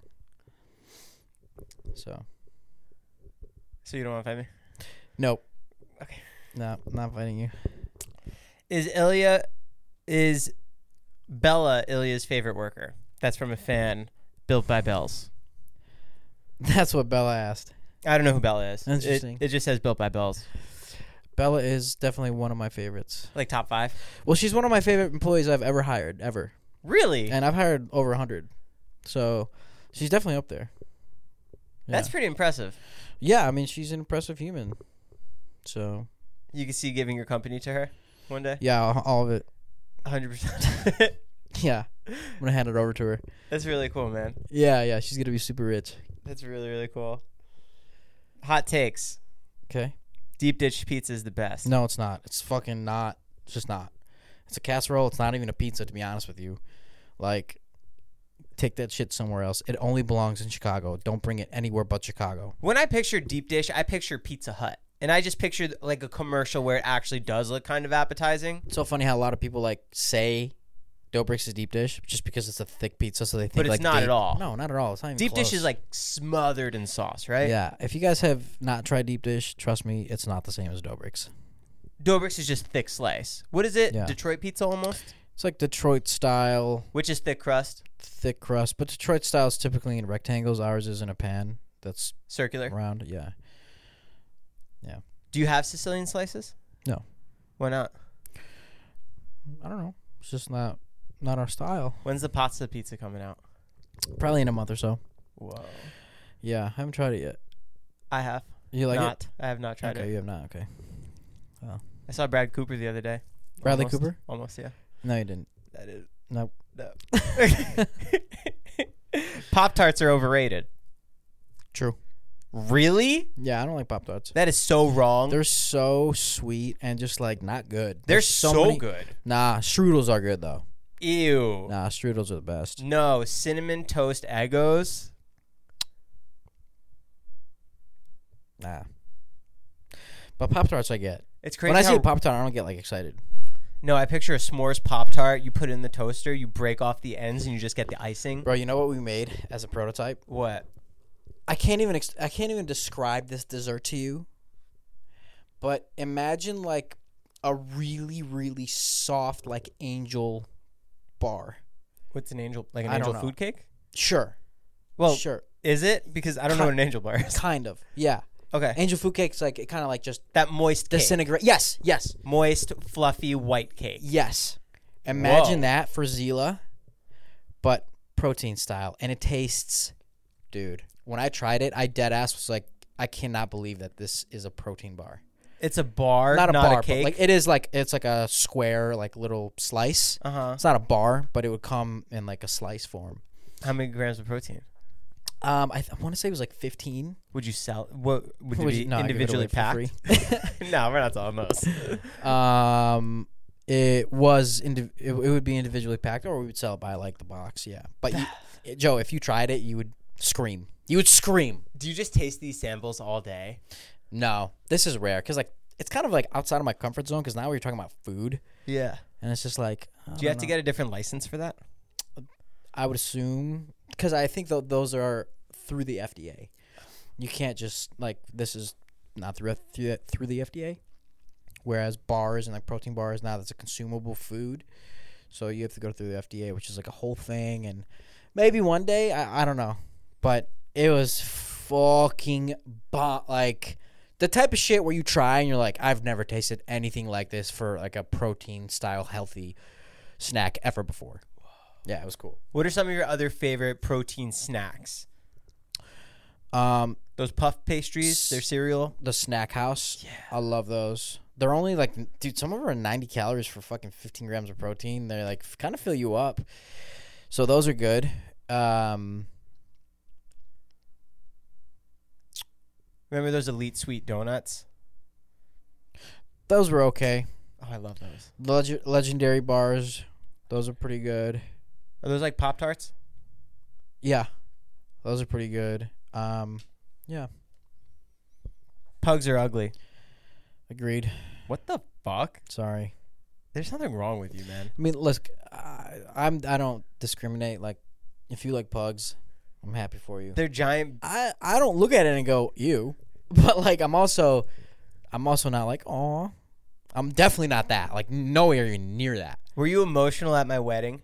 So, So you don't want to fight me? nope. Okay. No, not fighting you. Is Ilya, is Bella Ilya's favorite worker? That's from a fan, Built by Bells. That's what Bella asked. I don't know who Bella is. Interesting. It, it just says Built by Bells. Bella is definitely one of my favorites. Like top five? Well, she's one of my favorite employees I've ever hired, ever. Really? And I've hired over a hundred. So, she's definitely up there. Yeah. That's pretty impressive. Yeah, I mean, she's an impressive human. So, You can see giving your company to her one day? yeah, all, all of it. one hundred percent. Yeah. I'm going to hand it over to her. That's really cool, man. Yeah, yeah, she's going to be super rich. That's really, really cool. Hot takes. Okay? Deep dish pizza is the best. No, it's not. It's fucking not. It's just not. It's a casserole. It's not even a pizza, to be honest with you. Like, take that shit somewhere else. It only belongs in Chicago. Don't bring it anywhere but Chicago. When I picture deep dish, I picture Pizza Hut. And I just picture like a commercial where it actually does look kind of appetizing. It's so funny how a lot of people like say Dobrik's is deep dish just because it's a thick pizza, so they think But it's like not they- at all. No, not at all. It's not even Deep close. dish is like smothered in sauce, right? Yeah. If you guys have not tried deep dish, trust me, it's not the same as Dobrik's. Dobrik's is just thick slice. What is it? Yeah. Detroit pizza almost? It's like Detroit style, Which is thick crust? thick crust, but Detroit style is typically in rectangles. Ours is in a pan that's Circular. round. Yeah. Yeah. Do you have Sicilian slices? No. Why not? I don't know. It's just not not our style. When's the pasta pizza coming out? Probably in a month or so. Whoa. Yeah, I haven't tried it yet. I have. You like not. I have not it? tried Okay, it. you have not. Okay. I saw Brad Cooper the other day. Bradley Almost. Cooper? Almost, yeah. No, you didn't. I did. Nope. No. Pop-Tarts are overrated. True. Really? Yeah, I don't like Pop Tarts. That is so wrong. They're so sweet and just like not good. They're There's so, many- good. Nah, strudels are good though. Ew. Nah, strudels are the best. No, cinnamon toast Eggos. Nah. But Pop Tarts I get. It's crazy. When I see how- a Pop Tart, I don't get like excited. No, I picture a s'mores Pop-Tart. You put it in the toaster, you break off the ends, and you just get the icing. Bro, you know what we made as a prototype? What? I can't even ex- I can't even describe this dessert to you. But imagine like a really really soft like angel bar. What's an angel? Like an I don't angel know. food cake? Sure. Well, sure. is it? Because I don't know Ki- what an angel bar is. Kind of. Yeah. Okay. Angel food cake's like it kind of like just That moist cake. disintegrate. Yes. Yes. Moist, fluffy, white cake. Yes. Imagine Whoa. that for Zila, but protein style, and it tastes, dude. When I tried it, I dead ass was like, I cannot believe that this is a protein bar. It's a bar, Not a not bar, a cake. but like it is like it's like a square like little slice. uh huh. It's not a bar, but it would come in like a slice form. How many grams of protein? Um, I, th- I want to say it was like fifteen. Would you sell? What would it Would be you- no, I give it individually away for packed? free. No, we're not talking those. Um, it was indi- it, it would be individually packed, or we would sell it by like the box. Yeah, but you, Joe, if you tried it, you would scream. You would scream. Do you just taste these samples all day? No, this is rare because like it's kind of like outside of my comfort zone. Because now we're talking about food, Yeah. and it's just like I Do you have don't to know. get a different license for that? I would assume because I think th- those are through the F D A. You can't just like this is not through through through the F D A. Whereas bars and like protein bars now that's a consumable food, so you have to go through the F D A, which is like a whole thing. And maybe one day I, I don't know, but it was fucking bomb. Like the type of shit where you try and you're like, I've never tasted anything like this for like a protein style healthy snack ever before. Yeah, it was cool. What are some of your other favorite protein snacks? Um, Those puff pastries, their cereal. the Snack House. Yeah, I love those. They're only like, dude, some of them are ninety calories for fucking fifteen grams of protein. They're like kind of fill you up. So those are good. Um, Remember those Elite Sweet Donuts? those were okay. Oh, I love those. Leg- legendary bars. Those are pretty good. Are those like Pop Tarts? Yeah, those are pretty good. Um, yeah, Pugs are ugly. agreed. What the fuck? Sorry. There's something wrong with you, man. I mean, look, I, I'm I don't discriminate. Like, if you like pugs, I'm happy for you. They're giant. I, I don't look at it and go, ew. But like I'm also I'm also not like, aw. I'm definitely not that. Like nowhere near that. Were you emotional at my wedding?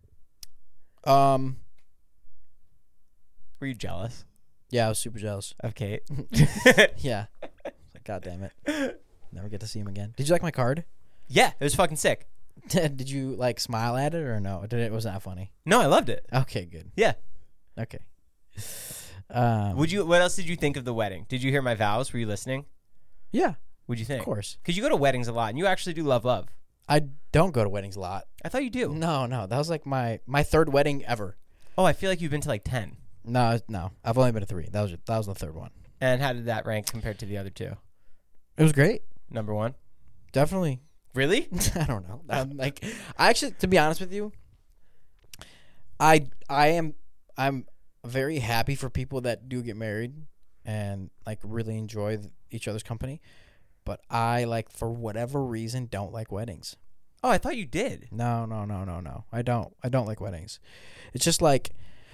Um Were you jealous yeah, I was super jealous. of Kate? Yeah. Like, God damn it. Never get to see him again. Did you like my card? Yeah, it was fucking sick. Did you like smile at it or no? Did it was that funny? No, I loved it. Okay, good. Yeah. Okay. Um Would you? What else did you think of the wedding? Did you hear my vows? Were you listening? Yeah, What'd you think? of course. Because you go to weddings a lot, and you actually do love love. I don't go to weddings a lot. I thought you do. No, no. That was like my my third wedding ever. Oh, I feel like you've been to like ten. No, no. I've only been to three. That was that was the third one. And how did that rank compared to the other two? It was great. Number one. Definitely. Really? I don't know. I'm like, I actually, to be honest with you, I I am I'm very happy for people that do get married and like really enjoy th- each other's company, but I like for whatever reason don't like weddings. Oh, I thought you did. No, no, no, no, no. I don't. I don't like weddings. It's just like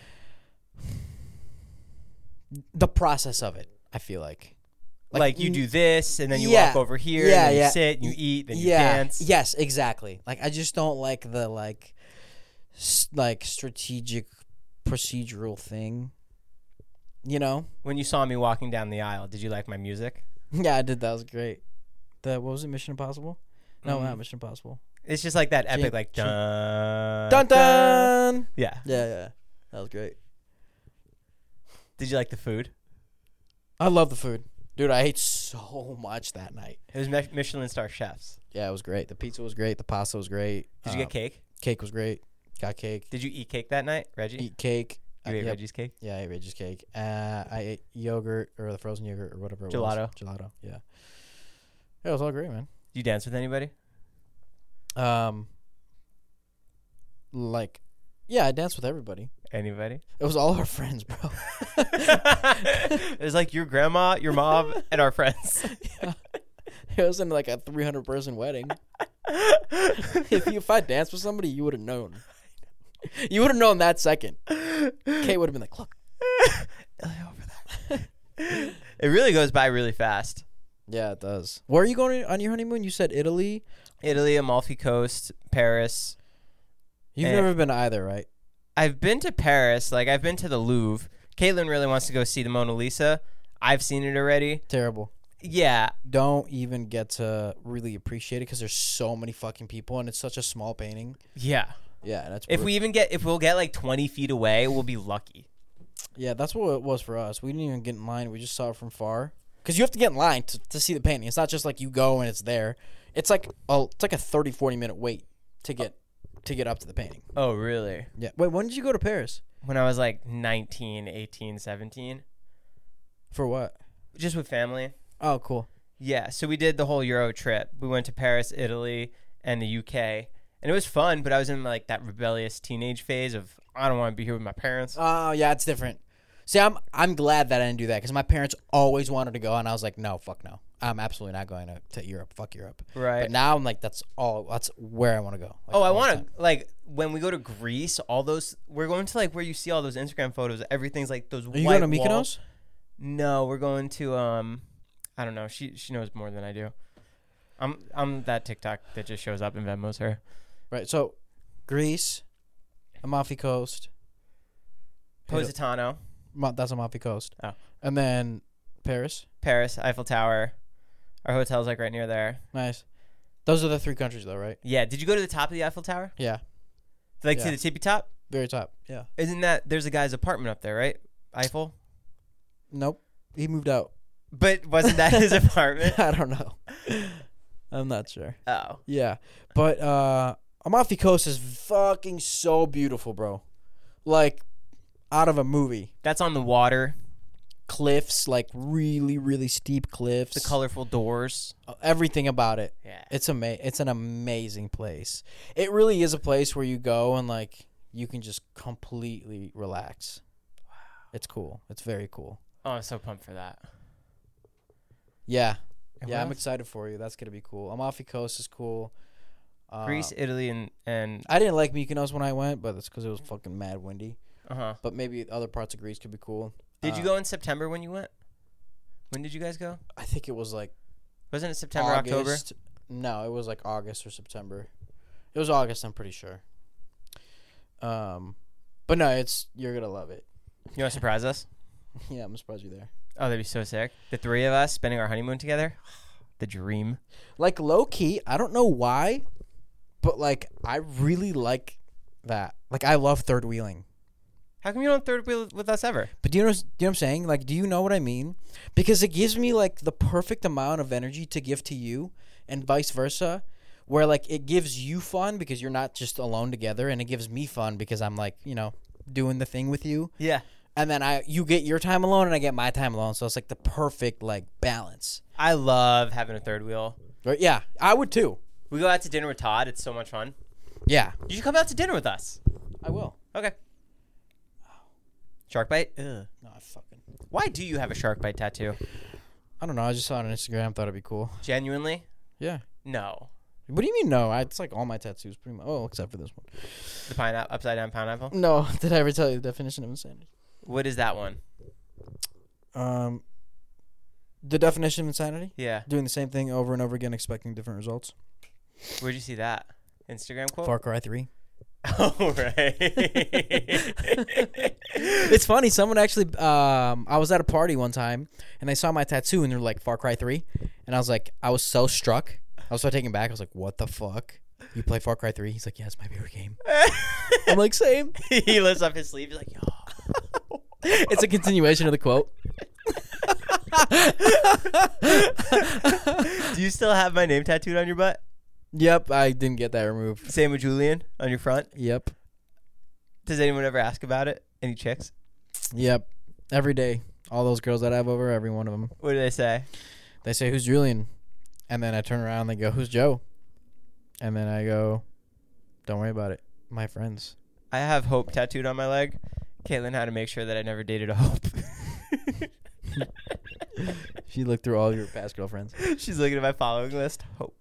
the process of it. I feel like. Like, you do this, and then you yeah, walk over here, yeah, and then yeah. you sit, and you eat, then you yeah, dance. Yes, exactly. Like I just don't like the like s- like strategic procedural thing. You know? When you saw me walking down the aisle, did you like my music? Yeah, I did. That was great. The what was it? Mission Impossible? No, Mhm. not Mission Impossible. It's just like that epic, Jing- like jing- dun Dun dun. Yeah. Yeah, yeah. That was great. Did you like the food? I love the food, dude. I ate so much that night. It was Mi- Michelin star chefs. Yeah, it was great. The pizza was great. The pasta was great. Did you Um, get cake? Cake was great. Got cake. Did you eat cake that night, Reggie? Eat cake. You Uh, ate yep. Reggie's cake? Yeah, I ate Reggie's cake. Uh, I ate yogurt or the frozen yogurt or whatever it Gelato. was. Gelato. Yeah. Yeah, it was all great, man. Did you dance with anybody? Um, like, yeah, I danced with everybody. Anybody? It was all our friends, bro. It was like your grandma, your mom, and our friends. Yeah. It was in like a three hundred person wedding. if you if I danced with somebody, you would have known. You would have known that second. Kate would have been like, "Look, over there." It really goes by really fast. Yeah, it does. Where are you going on your honeymoon? You said Italy. Italy, Amalfi Coast, Paris. You've And- never been to either, right? I've been to Paris. Like, I've been to the Louvre. Caitlin really wants to go see the Mona Lisa. I've seen it already. Terrible. Yeah. Don't even get to really appreciate it because there's so many fucking people and it's such a small painting. Yeah. Yeah, that's If bru- we even get, if we'll get like twenty feet away, we'll be lucky. yeah, that's what it was for us. We didn't even get in line. We just saw it from far. Because you have to get in line to, to see the painting. It's not just like you go and it's there. It's like a, it's like a thirty, forty minute wait to get to get up to the painting. Oh, really? Yeah. Wait, when did you go to Paris? When I was like nineteen, eighteen, seventeen. For what? Just with family. Oh, cool. Yeah. So we did the whole Euro trip. We went to Paris, Italy, and the U K. And it was fun, but I was in like that rebellious teenage phase of, I don't want to be here with my parents. Oh, yeah, it's different. See, I'm I'm glad that I didn't do that because my parents always wanted to go, and I was like, no, fuck no. I'm absolutely not going to, to Europe. Fuck Europe. Right. But now I'm like, that's all. That's where I want to go. Like, Oh, I all the want time. to, like, when we go to Greece, all those, we're going to, like, where you see all those Instagram photos. Everything's, like, those Are you white going to Mykonos? walls. No, we're going to, um, I don't know. She she knows more than I do. I'm I'm that TikTok that just shows up and Venmos her. Right. So, Greece, Amalfi Coast. Positano, Ma- That's Amalfi Coast. Oh. And then Paris. Paris, Eiffel Tower. Our hotel's, like, right near there. Nice. Those are the three countries, though, right? Yeah. Did you go to the top of the Eiffel Tower? Yeah. Like, Yeah. to the tippy top? Very top. Yeah. Isn't that, there's a guy's apartment up there, right? Eiffel? Nope. He moved out. But wasn't that his apartment? I don't know. I'm not sure. Oh. Yeah. But uh Amalfi Coast is fucking so beautiful, bro. Like out of a movie. That's on the water. Cliffs, like really, really steep cliffs. The colorful doors. Everything about it. Yeah. It's ama- it's an amazing place. It really is a place where you go and like you can just completely relax. Wow. It's cool. It's very cool. Oh, I'm so pumped for that. Yeah. And yeah, what I'm else? excited for you. That's going to be cool. Amalfi Coast is cool. Uh, Greece, Italy, and and I didn't like Mykonos when I went, but it's because it was fucking mad windy. uh huh. But maybe other parts of Greece could be cool. Did you Uh, go in September when you went? When did you guys go? I think it was like Wasn't it September, October? August. No, it was like August or September. It was August, I'm pretty sure. Um, but no, it's you're gonna love it. You want to surprise us? Yeah, I'm surprised you're there. Oh, that'd be so sick. The three of us spending our honeymoon together. The dream. Like low key, I don't know why, but like I really like that. Like I love third wheeling. How come you don't third wheel with us ever? But do you know, do you know what I'm saying? Like, do you know what I mean? Because it gives me like the perfect amount of energy to give to you, and vice versa. Where like it gives you fun because you're not just alone together, and it gives me fun because I'm like, you know, doing the thing with you. Yeah. And then I you get your time alone and I get my time alone. So it's like the perfect like balance. I love having a third wheel. Right? Yeah, I would too. We go out to dinner with Todd. It's so much fun. Yeah. You should come out to dinner with us. I will. Okay. Shark bite? Ugh. No, I fucking Why do you have a shark bite tattoo? I don't know. I just saw it on Instagram, thought it'd be cool. Genuinely? Yeah. No. What do you mean no? I, it's like all my tattoos pretty much. Oh, except for this one. The pineapple, upside down pineapple? No, did I ever tell you the definition of insanity? What is that one? Um the definition of insanity? Yeah. Doing the same thing over and over again expecting different results. Where'd you see that? Instagram quote? Far Cry three. Oh, right. It's funny. Someone actually, um, I was at a party one time and they saw my tattoo and they're like, Far Cry three. And I was like, I was so struck. I was so taken back. I was like, what the fuck? You play Far Cry three? He's like, yeah, it's my favorite game. I'm like, same. He lifts up his sleeve. He's like, yo. It's a continuation of the quote. Do you still have my name tattooed on your butt? Yep, I didn't get that removed. Same with Julian on your front. Yep. Does anyone ever ask about it? Any chicks? Yep. Every day. All those girls that I have over, every one of them. What do they say? They say, who's Julian? And then I turn around and they go, who's Joe? And then I go, don't worry about it. my friends. I have Hope tattooed on my leg. Caitlin had to make sure that I never dated a Hope. She looked through all your past girlfriends. She's looking at my following list. Hope.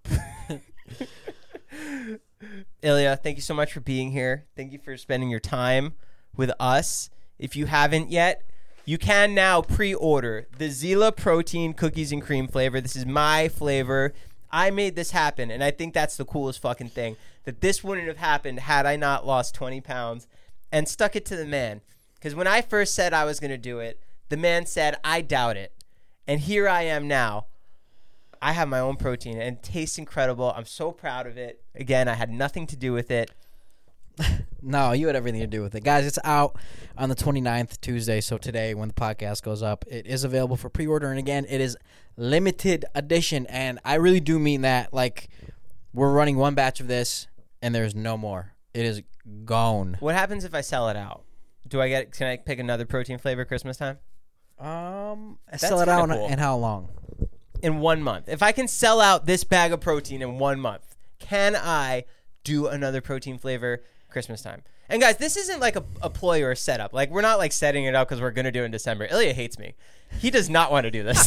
Ilya, thank you so much for being here. Thank you for spending your time with us. If you haven't yet, you can now pre-order the Zila Protein Cookies and Cream flavor. This is my flavor. I made this happen, and I think that's the coolest fucking thing. That this wouldn't have happened had I not lost twenty pounds and stuck it to the man. Because when I first said I was going to do it, the man said, I doubt it. And here I am now. I have my own protein, and it tastes incredible. I'm so proud of it. Again, I had nothing to do with it. No, you had everything to do with it. Guys, it's out on the twenty-ninth, Tuesday. So today, when the podcast goes up, it is available for pre-order. And again, it is limited edition. And I really do mean that. Like, we're running one batch of this, and there's no more. It is gone. What happens if I sell it out? Do I get? Can I pick another protein flavor Christmas time? Um, That's sell it out kinda cool. in how long? In one month. If I can sell out this bag of protein in one month, can I do another protein flavor Christmas time? And guys, this isn't like a, a ploy or a setup. Like, we're not like setting it up because we're going to do it in December. Ilya hates me. He does not want to do this.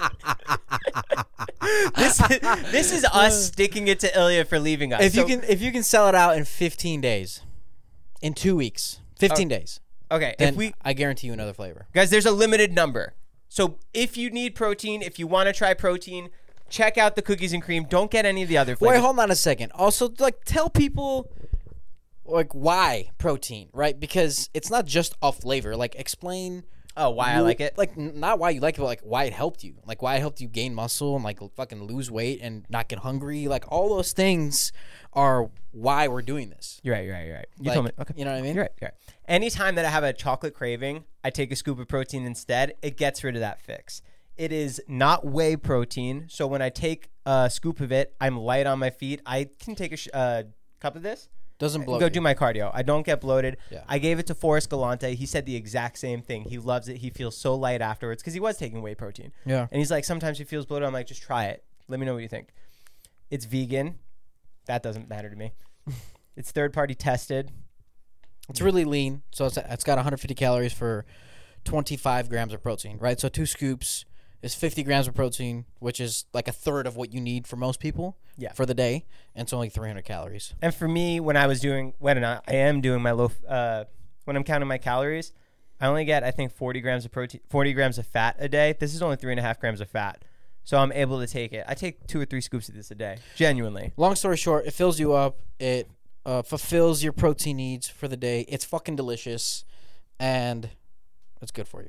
this, is, this is us sticking it to Ilya for leaving us. If So- you can, if you can sell it out in fifteen days, in two weeks, fifteen Oh. days, Okay, then if we I guarantee you another flavor. guys, there's a limited number. So if you need protein, if you want to try protein, check out the cookies and cream. Don't get any of the other flavors. Wait, hold on a second. Also, like, tell people, like, why protein, right? Because it's not just a flavor. Like, explain. Oh, why I you- like it? Like, n- not why you like it, but like why it helped you. Like, why it helped you gain muscle and like fucking lose weight and not get hungry. Like, all those things are why we're doing this. You're right, you're right, you're right. You Like, told me. Okay. You know what I mean? You're right, you're right. Anytime that I have a chocolate craving, I take a scoop of protein instead. It gets rid of that fix. It is not whey protein, so when I take a scoop of it, I'm light on my feet. I can take a sh- uh, cup of this, Doesn't and blow. go you. do my cardio. I don't get bloated. Yeah. I gave it to Forrest Galante. He said the exact same thing. He loves it. He feels so light afterwards because he was taking whey protein. Yeah. And he's like, sometimes he feels bloated. I'm like, just try it. Let me know what you think. It's vegan. That doesn't matter to me. It's third party tested. It's really lean, so it's, it's got one hundred fifty calories for twenty-five grams of protein, right? So two scoops is fifty grams of protein, which is like a third of what you need for most people Yeah. for the day, and it's only three hundred calories. And for me, when I was doing, when I I am doing my low, uh, when I'm counting my calories, I only get, I think, forty grams of protein, forty grams of fat a day. This is only three and a half grams of fat. So I'm able to take it. I take two or three scoops of this a day, genuinely. Long story short, it fills you up. It uh, fulfills your protein needs for the day. It's fucking delicious, and it's good for you.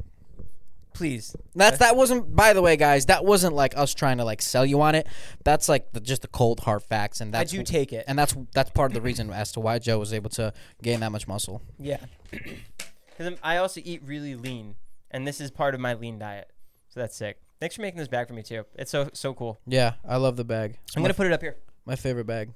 Please. That's that wasn't. By the way, guys, that wasn't like us trying to like sell you on it. That's like the, just the cold hard facts, and I that's do take it. and that's that's part of the reason as to why Joe was able to gain that much muscle. Yeah. Because I also eat really lean, and this is part of my lean diet. So that's sick. Thanks for making this bag for me, too. It's so so cool. Yeah, I love the bag. It's I'm my going to put it up here. My favorite bag.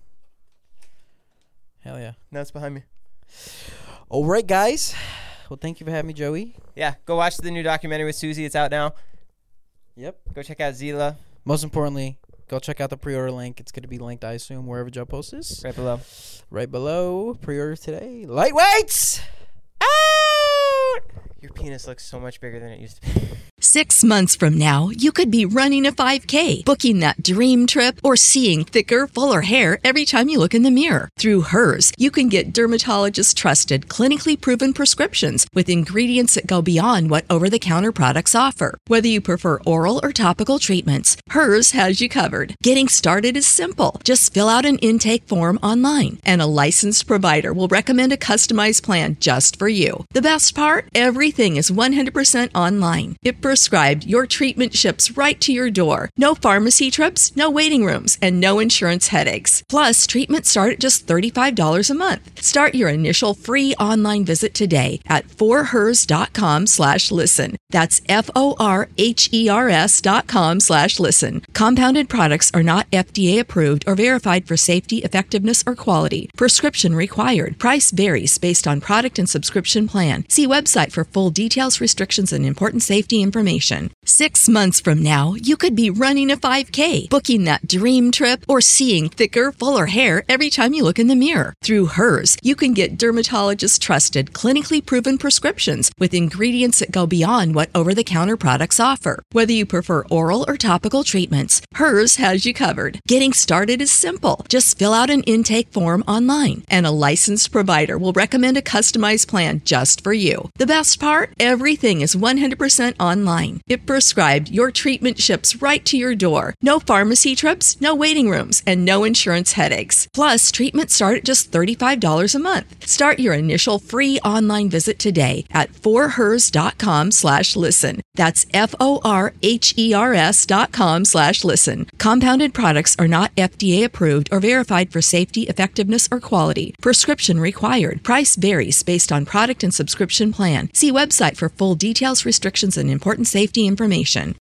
Hell yeah. No, it's behind me. All right, guys. Well, thank you for having me, Joey. Yeah, go watch the new documentary with Susie. It's out now. Yep. Go check out Zila Most importantly, go check out the pre-order link. It's going to be linked, I assume, wherever Joe posts this. right below. Right below. Pre-order today. Lightweights! Out! Your penis looks so much bigger than it used to be. Six months from now, you could be running a five K, booking that dream trip, or seeing thicker, fuller hair every time you look in the mirror. Through Hers, you can get dermatologist-trusted, clinically proven prescriptions with ingredients that go beyond what over-the-counter products offer. Whether you prefer oral or topical treatments, Hers has you covered. Getting started is simple. Just fill out an intake form online, and a licensed provider will recommend a customized plan just for you. The best part? Everything is one hundred percent online. If prescribed, your treatment ships right to your door. No pharmacy trips, no waiting rooms, and no insurance headaches. Plus, treatments start at just thirty-five dollars a month. Start your initial free online visit today at forhers.com slash listen. That's F-O-R-H-E-R-S dot com slash listen. Compounded products are not F D A approved or verified for safety, effectiveness, or quality. Prescription required. Price varies based on product and subscription plan. See website for full details, restrictions, and important safety information. information. Six months from now, you could be running a five K, booking that dream trip, or seeing thicker, fuller hair every time you look in the mirror. Through Hers, you can get dermatologist-trusted, clinically proven prescriptions with ingredients that go beyond what over-the-counter products offer. Whether you prefer oral or topical treatments, Hers has you covered. Getting started is simple. Just fill out an intake form online, and a licensed provider will recommend a customized plan just for you. The best part? Everything is one hundred percent online. If prescribed, your treatment ships right to your door. No pharmacy trips, no waiting rooms, and no insurance headaches. Plus, treatments start at just thirty-five dollars a month. Start your initial free online visit today at forhers.com slash listen. That's F-O-R-H-E-R-S dot com slash listen. Compounded products are not F D A approved or verified for safety, effectiveness, or quality. Prescription required. Price varies based on product and subscription plan. See website for full details, restrictions, and important safety information.